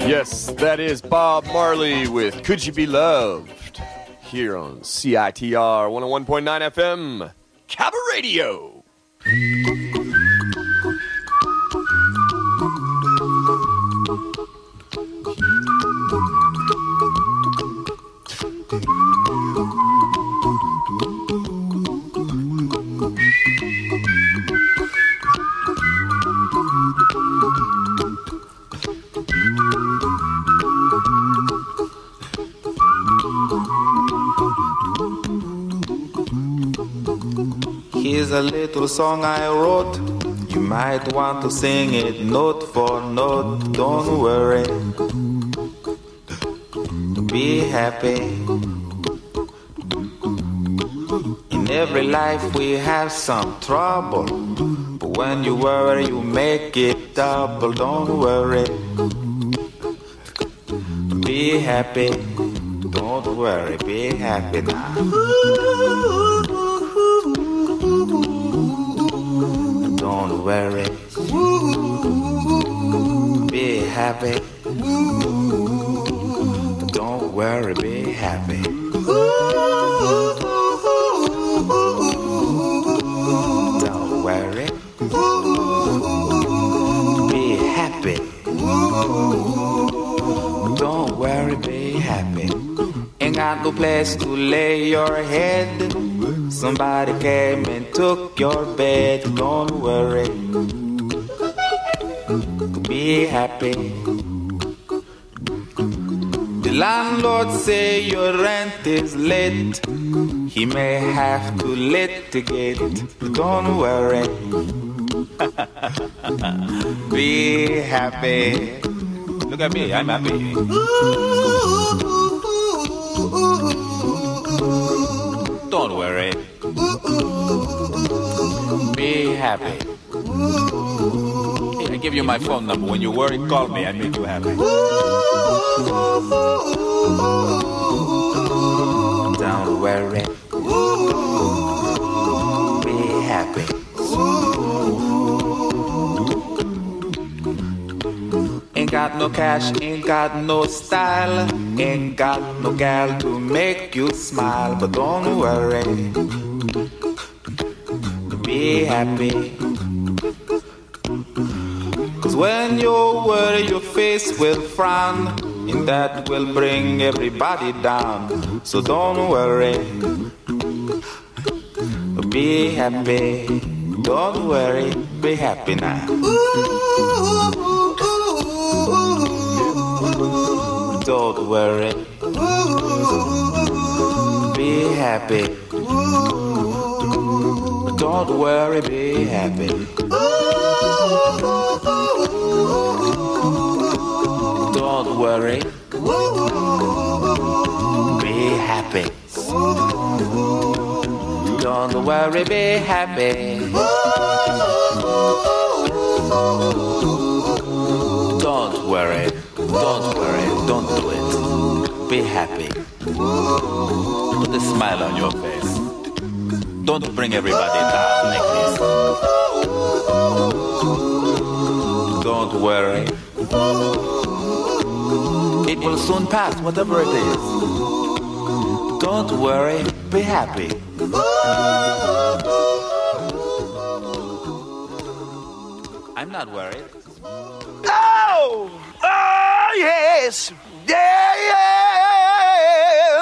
Yes, that is Bob Marley with Could You Be Loved here on CITR 101.9 FM, Cabba Radio. Here's a little song I wrote. You might want to sing it note for note. Don't worry. Be happy. In every life we have some trouble. But when you worry, you make it double. Don't worry. Be happy. Don't worry. Be happy now. Don't worry. Be happy. Don't worry, be happy. Don't worry. Be happy. Don't worry, be happy. Ain't got no place to lay your head. Somebody came and took your bed. Don't worry. Be happy. The landlord say your rent is late. He may have to litigate. Don't worry. Be happy. Look at me, I'm happy. Don't worry. Be happy. Here, I give you my phone number. When you worry, call me. I make you happy. Don't worry. Be happy. Ain't got no cash, ain't got no style, ain't got no gal to make you smile. But don't worry. Be happy. Cause when you worry, your face will frown, and that will bring everybody down. So don't worry. Be happy. Don't worry. Be happy now. Don't worry. Be happy. Don't worry, be happy. Don't worry. Be happy. Don't worry, be happy. Don't worry. Don't worry. Don't do it. Be happy. Put a smile on your face. Don't bring everybody down like this. Don't worry. It will soon pass, whatever it is. Don't worry, be happy. I'm not worried. Oh! Oh, yes! Yeah!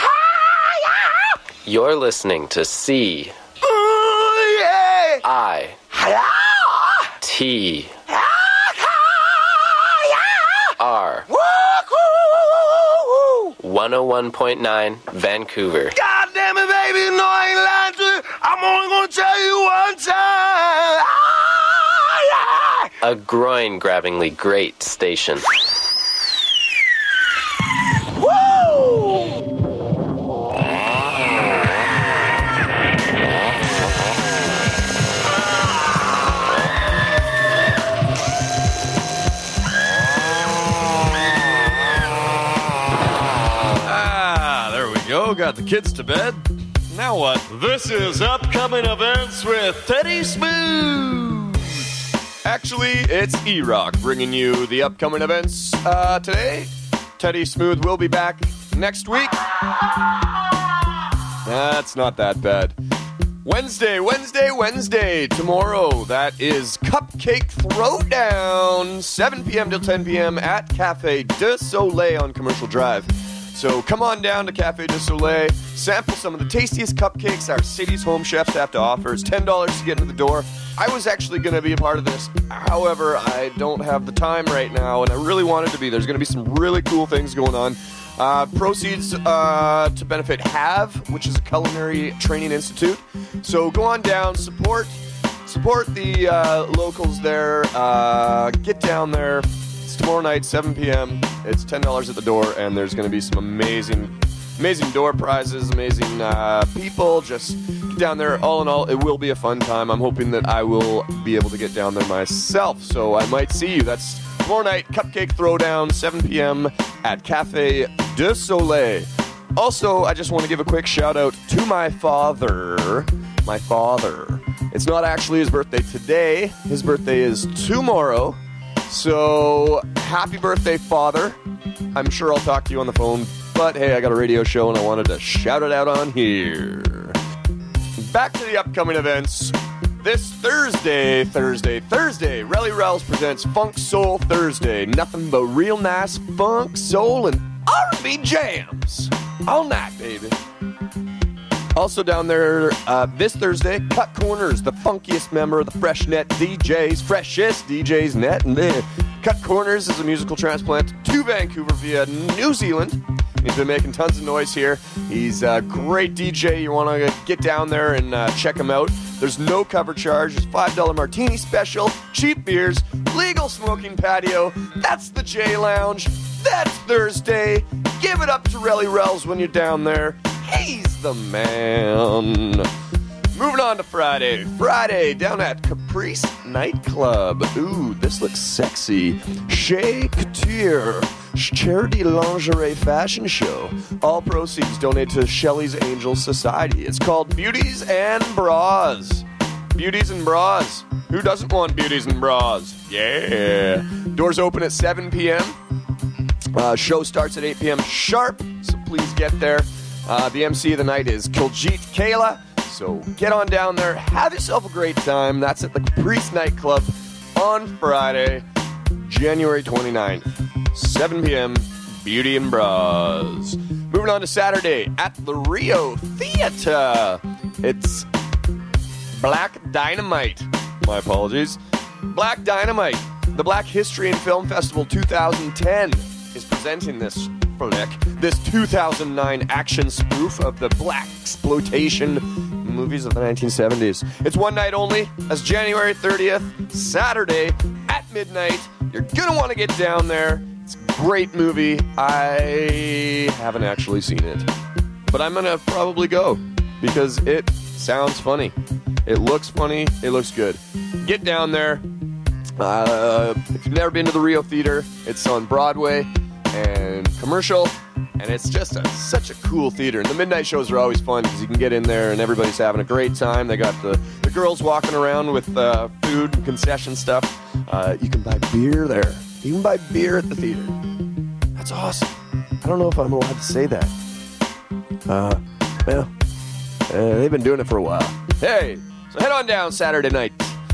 You're listening to C Oh, yeah! I T R 101.9 Vancouver. God damn it, baby, no, I ain't lying to you. I'm only gonna tell you one time. A groin-grabbingly great station. Got the kids to bed. Now what? This is Upcoming Events with Teddy Smooth. Actually, it's E-Rock bringing you the upcoming events today. Teddy Smooth will be back next week. That's not that bad. Wednesday. Tomorrow, that is Cupcake Throwdown, 7 p.m. till 10 p.m. at Cafe de Soleil on Commercial Drive. So come on down to Cafe de Soleil, sample some of the tastiest cupcakes our city's home chefs have to offer. It's $10 to get into the door. I was actually going to be a part of this. However, I don't have the time right now, and I really wanted to be. There's going to be some really cool things going on. Proceeds to benefit HAVE, which is a culinary training institute. So go on down, support the locals there. Get down there. It's tomorrow night, 7 p.m. It's $10 at the door, and there's going to be some amazing door prizes, amazing people. Just get down there. All in all, it will be a fun time. I'm hoping that I will be able to get down there myself, so I might see you. That's tomorrow night, Cupcake Throwdown, 7 p.m. at Cafe de Soleil. Also, I just want to give a quick shout out to my father. It's not actually his birthday today. His birthday is tomorrow. So, happy birthday, Father. I'm sure I'll talk to you on the phone, but hey, I got a radio show and I wanted to shout it out on here. Back to the upcoming events. This Thursday, Relly Rells presents Funk Soul Thursday. Nothing but real nice funk, soul, and R&B jams. All night, baby. Also down there this Thursday, Cut Corners, the funkiest member of the Freshnet DJs, freshest DJs net. And Cut Corners is a musical transplant to Vancouver via New Zealand. He's been making tons of noise here. He's a great DJ. You want to get down there and check him out. There's no cover charge. There's $5 martini special, cheap beers, legal smoking patio. That's the J Lounge. That's Thursday. Give it up to Relly Rells when you're down there. He's the man. Moving on to Friday. Friday, down at Caprice Nightclub. Ooh, this looks sexy. Chez Couture, charity lingerie fashion show. All proceeds donate to Shelley's Angel Society. It's called Beauties and Bras. Beauties and Bras. Who doesn't want beauties and bras? Yeah. Doors open at 7 p.m. Show starts at 8 p.m. sharp, so please get there. The MC of the night is Kiljit Kayla. So get on down there, have yourself a great time. That's at the Caprice Nightclub on Friday, January 29th, 7 p.m., Beauty and Bras. Moving on to Saturday at the Rio Theater. It's Black Dynamite. My apologies. Black Dynamite, the Black History and Film Festival 2010 is presenting this flick, this 2009 action spoof of the black exploitation movies of the 1970s. It's one night only. That's January 30th, Saturday at midnight. You're gonna want to get down there. It's a great movie. I haven't actually seen it, but I'm gonna probably go because it sounds funny. It looks funny. It looks good. Get down there. If you've never been to the Rio Theater, it's on Broadway and Commercial, and it's just such a cool theater. And the midnight shows are always fun because you can get in there and everybody's having a great time. They got the girls walking around with food and concession stuff. You can buy beer there. You can buy beer at the theater. That's awesome. I don't know if I'm allowed to say that. They've been doing it for a while. Hey, so head on down Saturday night.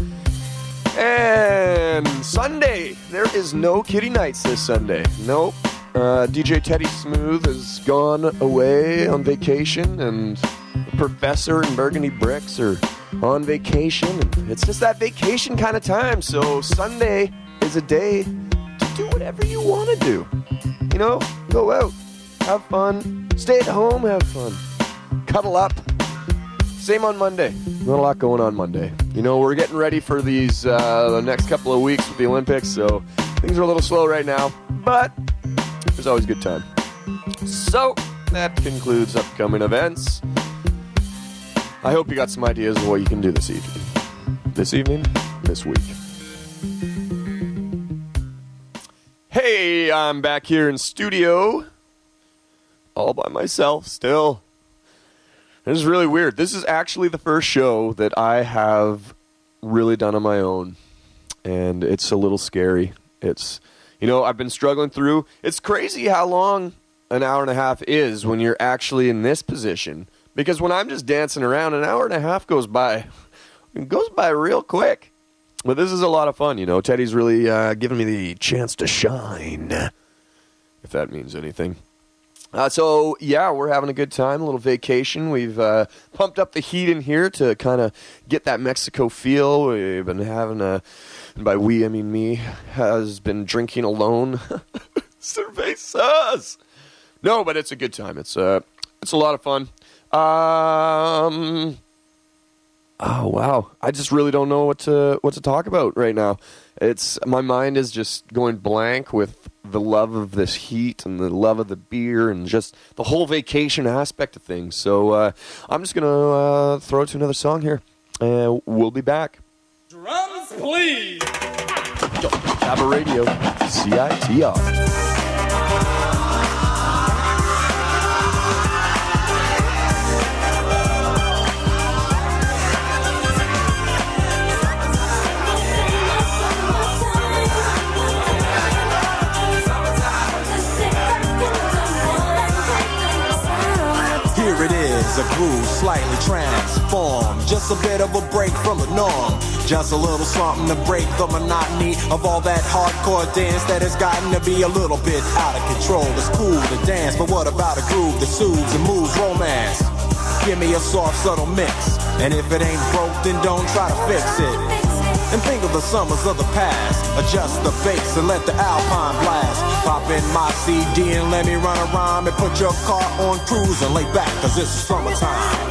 And Sunday, there is no Kitty Nights this Sunday. Nope. DJ Teddy Smooth has gone away on vacation, and the Professor and Burgundy Bricks are on vacation. And it's just that vacation kind of time. So Sunday is a day to do whatever you want to do. You know, go out, have fun, stay at home, have fun, cuddle up. Same on Monday. Not a lot going on Monday. You know, we're getting ready for these the next couple of weeks with the Olympics, so things are a little slow right now, but there's always a good time. So, that concludes upcoming events. I hope you got some ideas of what you can do this evening. This week. Hey, I'm back here in studio, all by myself still. This is really weird. This is actually the first show that I have really done on my own. and it's a little scary. It's, I've been struggling through. It's crazy how long an hour and a half is when you're actually in this position. Because when I'm just dancing around, an hour and a half goes by. It goes by real quick. But this is a lot of fun, Teddy's really giving me the chance to shine, if that means anything. So, yeah, we're having a good time, a little vacation. We've pumped up the heat in here to kind of get that Mexico feel. We've been having and by we, I mean me, has been drinking alone. Cervezas! No, but it's a good time. It's a lot of fun. Oh, wow. I just really don't know what to talk about right now. My mind is just going blank with the love of this heat and the love of the beer and just the whole vacation aspect of things. So I'm just going to throw it to another song here. We'll be back. Drums, please. Cabba Radio, CITR. Here it is, a groove slightly transformed. Just a bit of a break from the norm. Just a little something to break the monotony of all that hardcore dance that has gotten to be a little bit out of control. It's cool to dance, but what about a groove that soothes and moves romance? Give me a soft, subtle mix. And if it ain't broke, then don't try to fix it. And think of the summers of the past. Adjust the bass and let the Alpine blast. Pop in my CD and let me run around and put your car on cruise and lay back, cause it's summertime.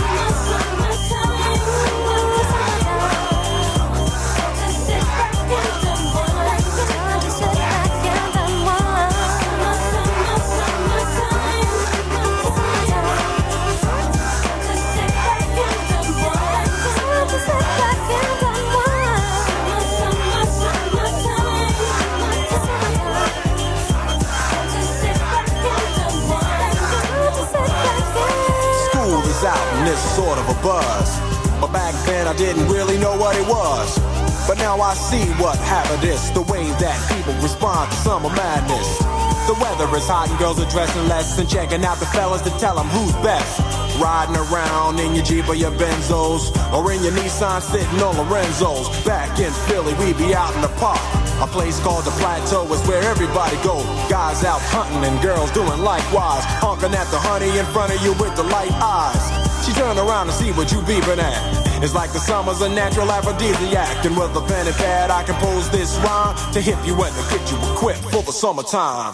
Out and it's sort of a buzz, but back then I didn't really know what it was. But now I see what happened is the way that people respond to summer madness. The weather is hot and girls are dressing less and checking out the fellas to tell them who's best. Riding around in your Jeep or your Benzos, or in your Nissan sitting on Lorenzo's. Back in Philly, we be out in the park. A place called the Plateau is where everybody go. Guys out hunting and girls doing likewise. Honking at the honey in front of you with the light eyes. She turned around to see what you beeping at. It's like the summer's a natural aphrodisiac. And with a pen and pad I compose this rhyme to hip you and to get you equipped for the summertime.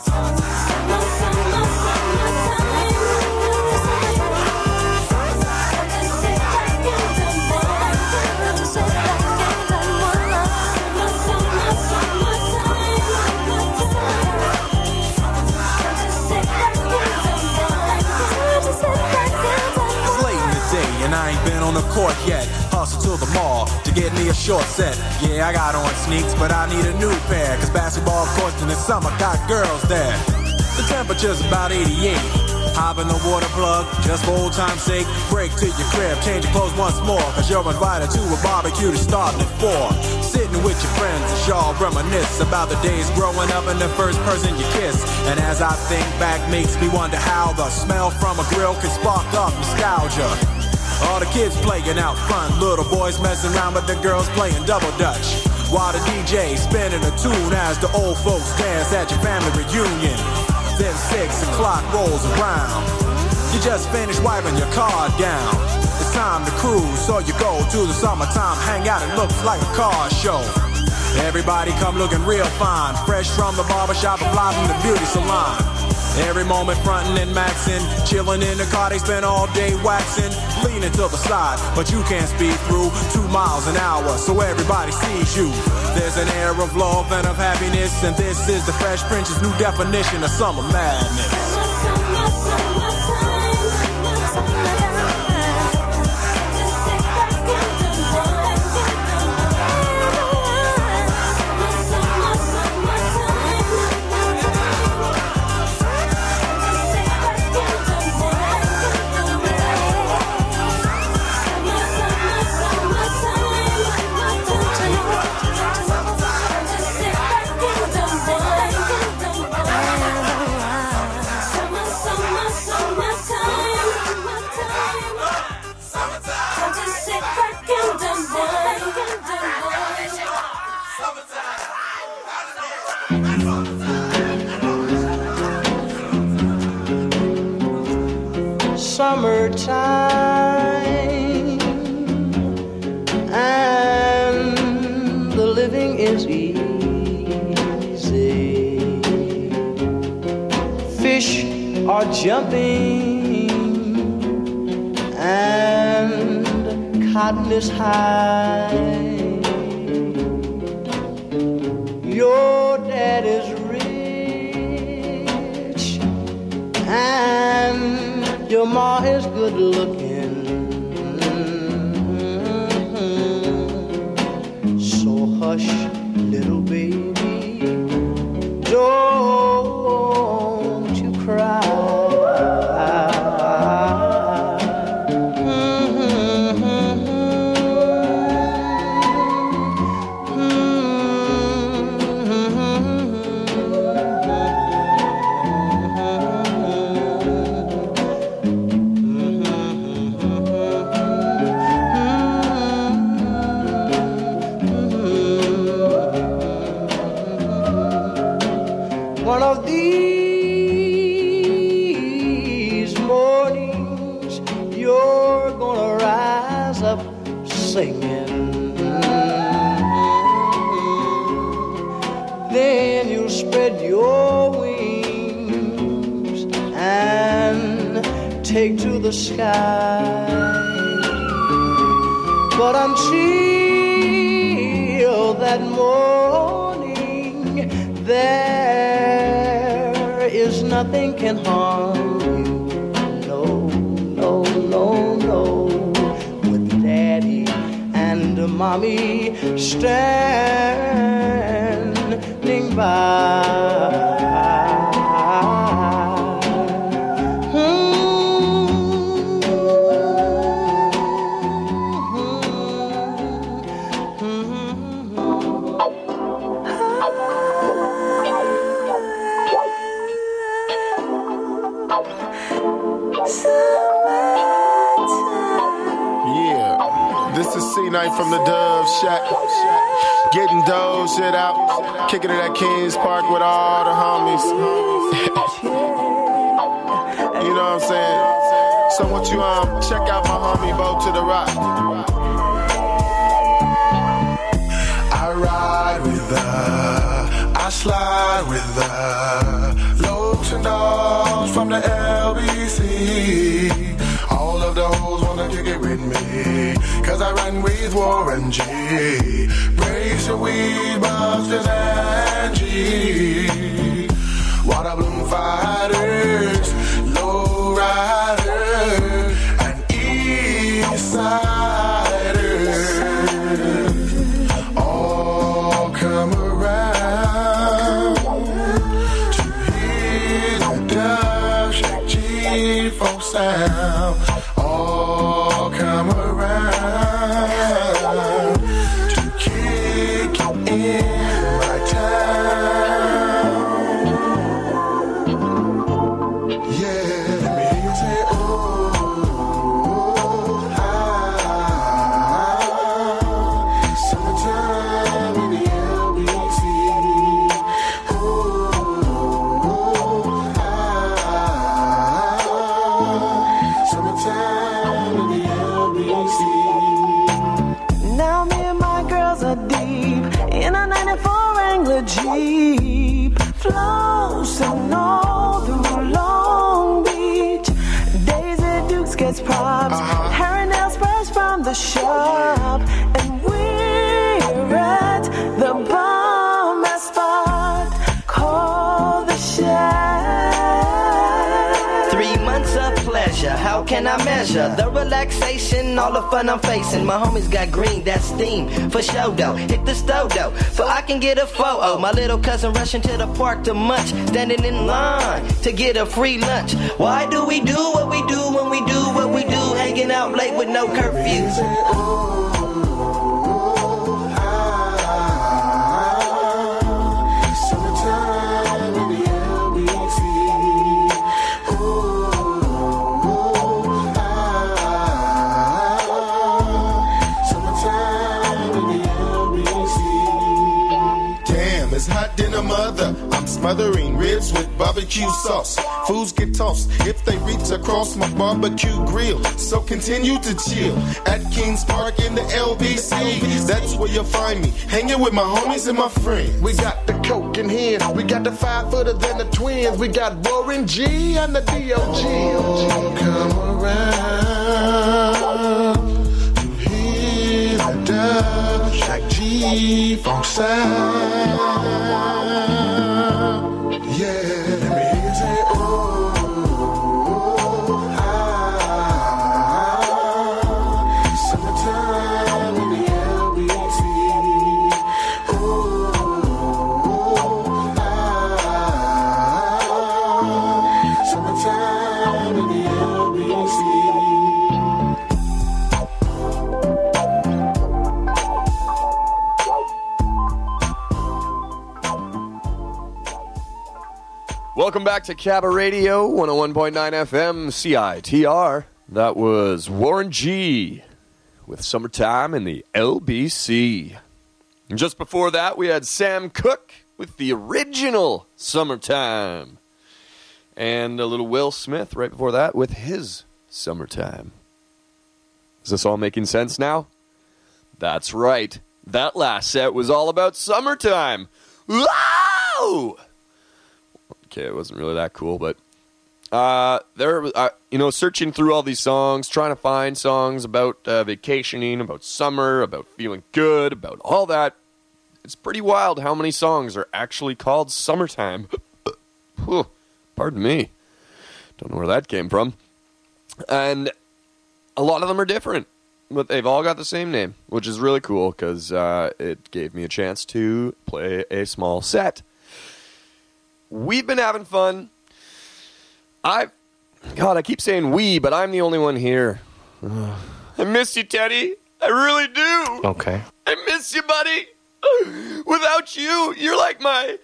And I ain't been on the court yet. Hustle to the mall to get me a short set. Yeah, I got on sneaks, but I need a new pair. Cause basketball courts in the summer got girls there. The temperature's about 88. Hop in the water plug, just for old time's sake. Break to your crib, change your clothes once more. Cause you're invited to a barbecue to start at 4. Sitting with your friends and y'all reminisce about the days growing up and the first person you kiss. And as I think back, makes me wonder how the smell from a grill can spark up nostalgia. All the kids playing out front, little boys messing around with the girls playing double dutch. While the DJ spinning a tune as the old folks dance at your family reunion. Then 6 o'clock rolls around. You just finished wiping your car down. It's time to cruise, so you go to the summertime hangout. It looks like a car show. Everybody come looking real fine, fresh from the barbershop and fly from the beauty salon. Every moment frontin' and maxin', chillin' in the car, they spend all day waxin', leanin' to the side, but you can't speed through 2 miles an hour, so everybody sees you. There's an air of love and of happiness, and this is the Fresh Prince's new definition of summer madness. summertime, and the living is easy. Fish are jumping, and cotton is high. Your dad is rich, and your ma is good looking. So hush, little baby, don't you cry. One of these mornings, you're gonna rise up singing. Then you'll spread your wings and take to the sky. But until that morning, there is nothing can harm you. No, no, no, no. With daddy and mommy standing by. C-Night from the Dove Shack, getting dough shit out, kicking it at Kings Park with all the homies. You know what I'm saying? So what you check out my homie Bo to the Rock. I ride with her, I slide with her, loads and dogs from the LBC. All of the hoes wanna kick it with me, cause I run with Warren G, Brace and Weed Busters and G, Water Bloom Fighters, Low Riders, and East Siders, all come around to hear the Dove Shack G-Funk sound. All come around to kick it in my town. Yeah, let me hear you say, oh, summertime in the LBC. Summertime in the LBC. Now me and my girls are deep in a 94 Wrangler Jeep, flossing all through Long Beach. Daisy Dukes gets props, Harry Nail sprays from the shop, and we're at the bomb spot called the Shack. 3 months of pleasure, how can I measure the relaxation, all the fun I'm facing? My homies got green, that's steam, for show though. Hit the stove though, so I can get a photo. My little cousin rushing to the park to munch, standing in line to get a free lunch. Why do we do what we do when we do what we do? Hanging out late with no curfews. Summertime in the LBC. Summertime in the LBC. Damn, is hot than a mother. I'm smothering ribs with barbecue sauce. Fools get tossed if they reach across my barbecue grill. So continue to chill at Kings Park in the LBC. That's where you'll find me, hanging with my homies and my friends. We got the coke in here, we got the 5-footer than the twins. We got Warren G and the D.O.G. Come around, you hear the dub, Shaq G, funk sound. Yeah, let me hear you say, oh, summertime in the LBC. Summertime in the LBC. Welcome back to Cabba Radio, 101.9 FM, CITR. That was Warren G with Summertime in the LBC. And just before that, we had Sam Cooke with the original Summertime. And a little Will Smith right before that with his Summertime. Is this all making sense now? That's right. That last set was all about summertime. Whoa! Okay, it wasn't really that cool, but searching through all these songs, trying to find songs about vacationing, about summer, about feeling good, about all that. It's pretty wild how many songs are actually called Summertime. Pardon me. Don't know where that came from. And a lot of them are different, but they've all got the same name, which is really cool because it gave me a chance to play a small set. We've been having fun. I keep saying we, but I'm the only one here. I miss you, Teddy. I really do. Okay. I miss you, buddy. Without you, you're like my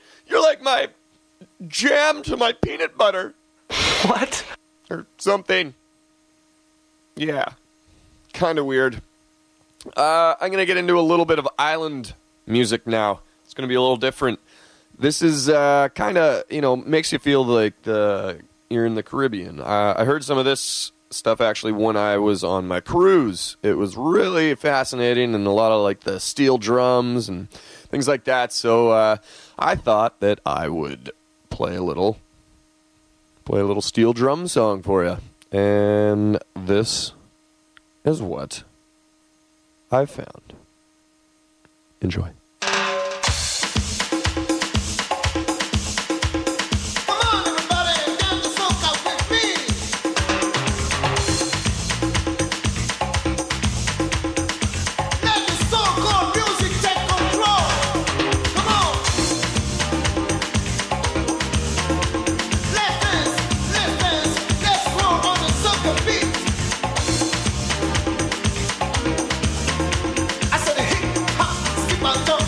jam to my peanut butter. What? Or something. Yeah. Kind of weird. I'm going to get into a little bit of island music now. It's going to be a little different. This is kind of, makes you feel like you're in the Caribbean. I heard some of this stuff actually when I was on my cruise. It was really fascinating and a lot of like the steel drums and things like that. So I thought that I would play a little steel drum song for you. And this is what I found. Enjoy. I said, hip hop, skip my toe.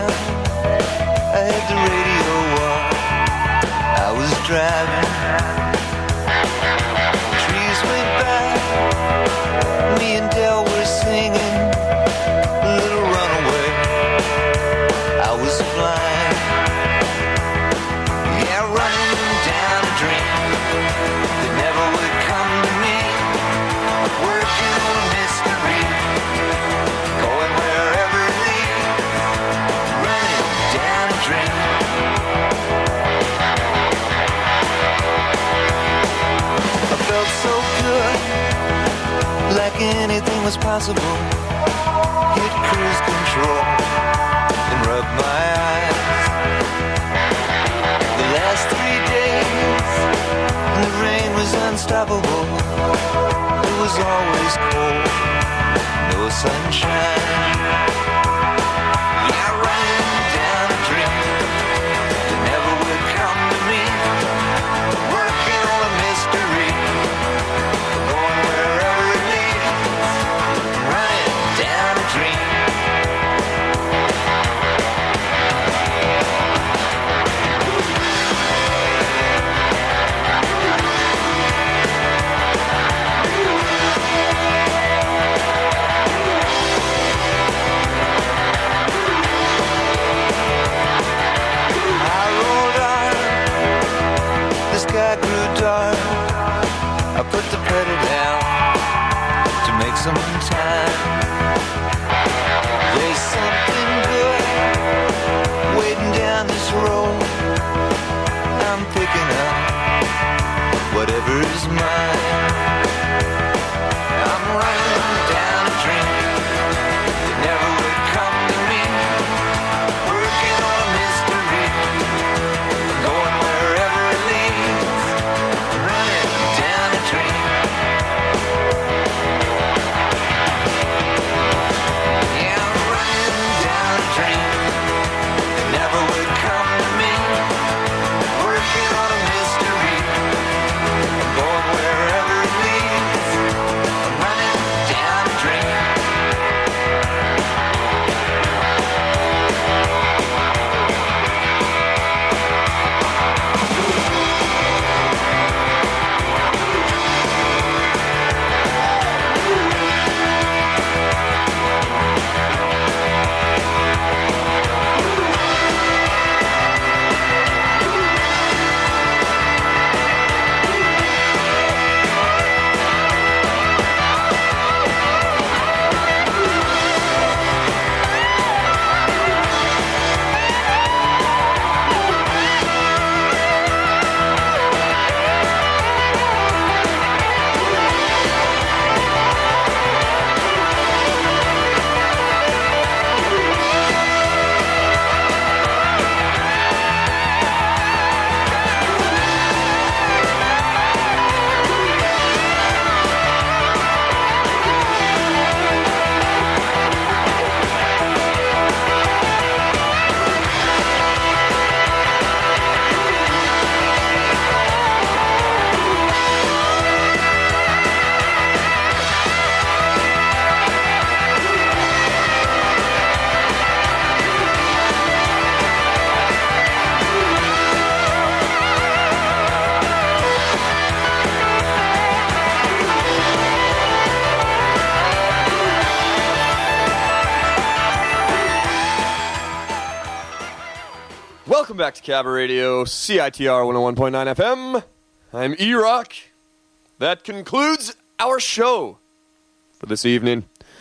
time I had the radio on. I was driving. Trees went by. Me and Del were singing a little runaway. I was flying. Yeah, running down a dream that never would come to me. Working on a mystery. Going wherever it leads. Running down a dream. I felt so good, like anything was possible. Hit cruise control and rub my eyes. The last 3 days, the rain was unstoppable. It was always cold, no sunshine. Yeah, running down a dream that never would come to me. Working on a mystery, going wherever it leads. Running down a dream. Sky grew dark. I put the pedal down to make some time. There's something good waiting down this road. I'm picking up whatever is mine. I'm running down a dream that never would come to me. Working on a mystery, going wherever it leads. Running down a dream. Yeah, I'm running down a dream that never would come to me. Working on a mystery, going wherever it leads. I'm running down a dream. Welcome back to Cabaret Radio, CITR 101.9 FM. I'm E-Rock. That concludes our show for this evening.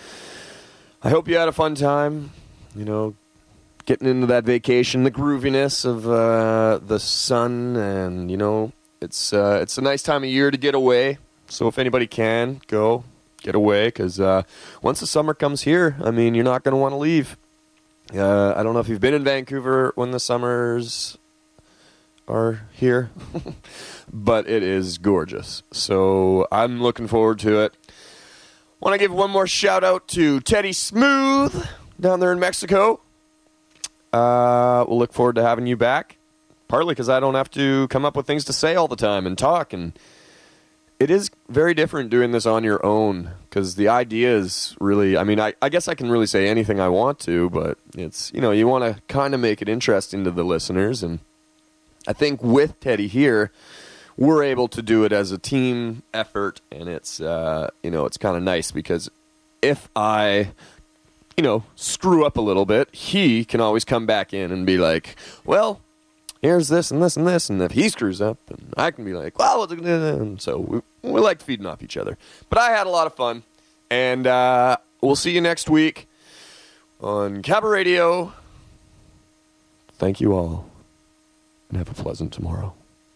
I hope you had a fun time, getting into that vacation, the grooviness of the sun, and, it's a nice time of year to get away. So if anybody can, go get away, because once the summer comes here, you're not going to want to leave. I don't know if you've been in Vancouver when the summers are here, but it is gorgeous. So I'm looking forward to it. Want to give one more shout out to Teddy Smooth down there in Mexico. We'll look forward to having you back, partly because I don't have to come up with things to say all the time and talk, and it is very different doing this on your own, because the idea is really, I guess I can really say anything I want to, but, It's, you want to kind of make it interesting to the listeners, and I think with Teddy here, we're able to do it as a team effort, and it's, it's kind of nice because if I, screw up a little bit, he can always come back in and be like, well, here's this and this and this, and if he screws up, and I can be like, well, and so we like feeding off each other. But I had a lot of fun, and we'll see you next week on Cabaret Radio. Thank you all, and have a pleasant tomorrow.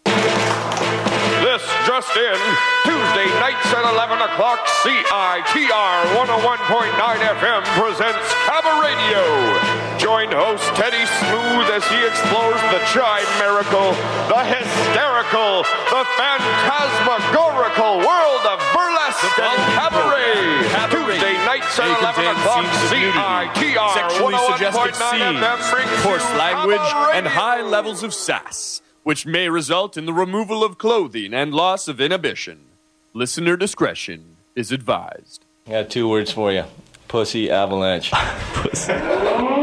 This just in, Tuesday nights at 11 o'clock, CITR 101.9 FM presents Cabaret Radio. Join host Teddy Smooth as he explores the chimerical, the hysterical, the phantasmagorical world of burlesque and cabaret. Tuesday nights at 11 o'clock, CITR sexually 101.9 suggestive scenes, FM brings coarse you language, Cabaret and high levels of sass, which may result in the removal of clothing and loss of inhibition. Listener discretion is advised. I got 2 words for you. Pussy avalanche. Pussy.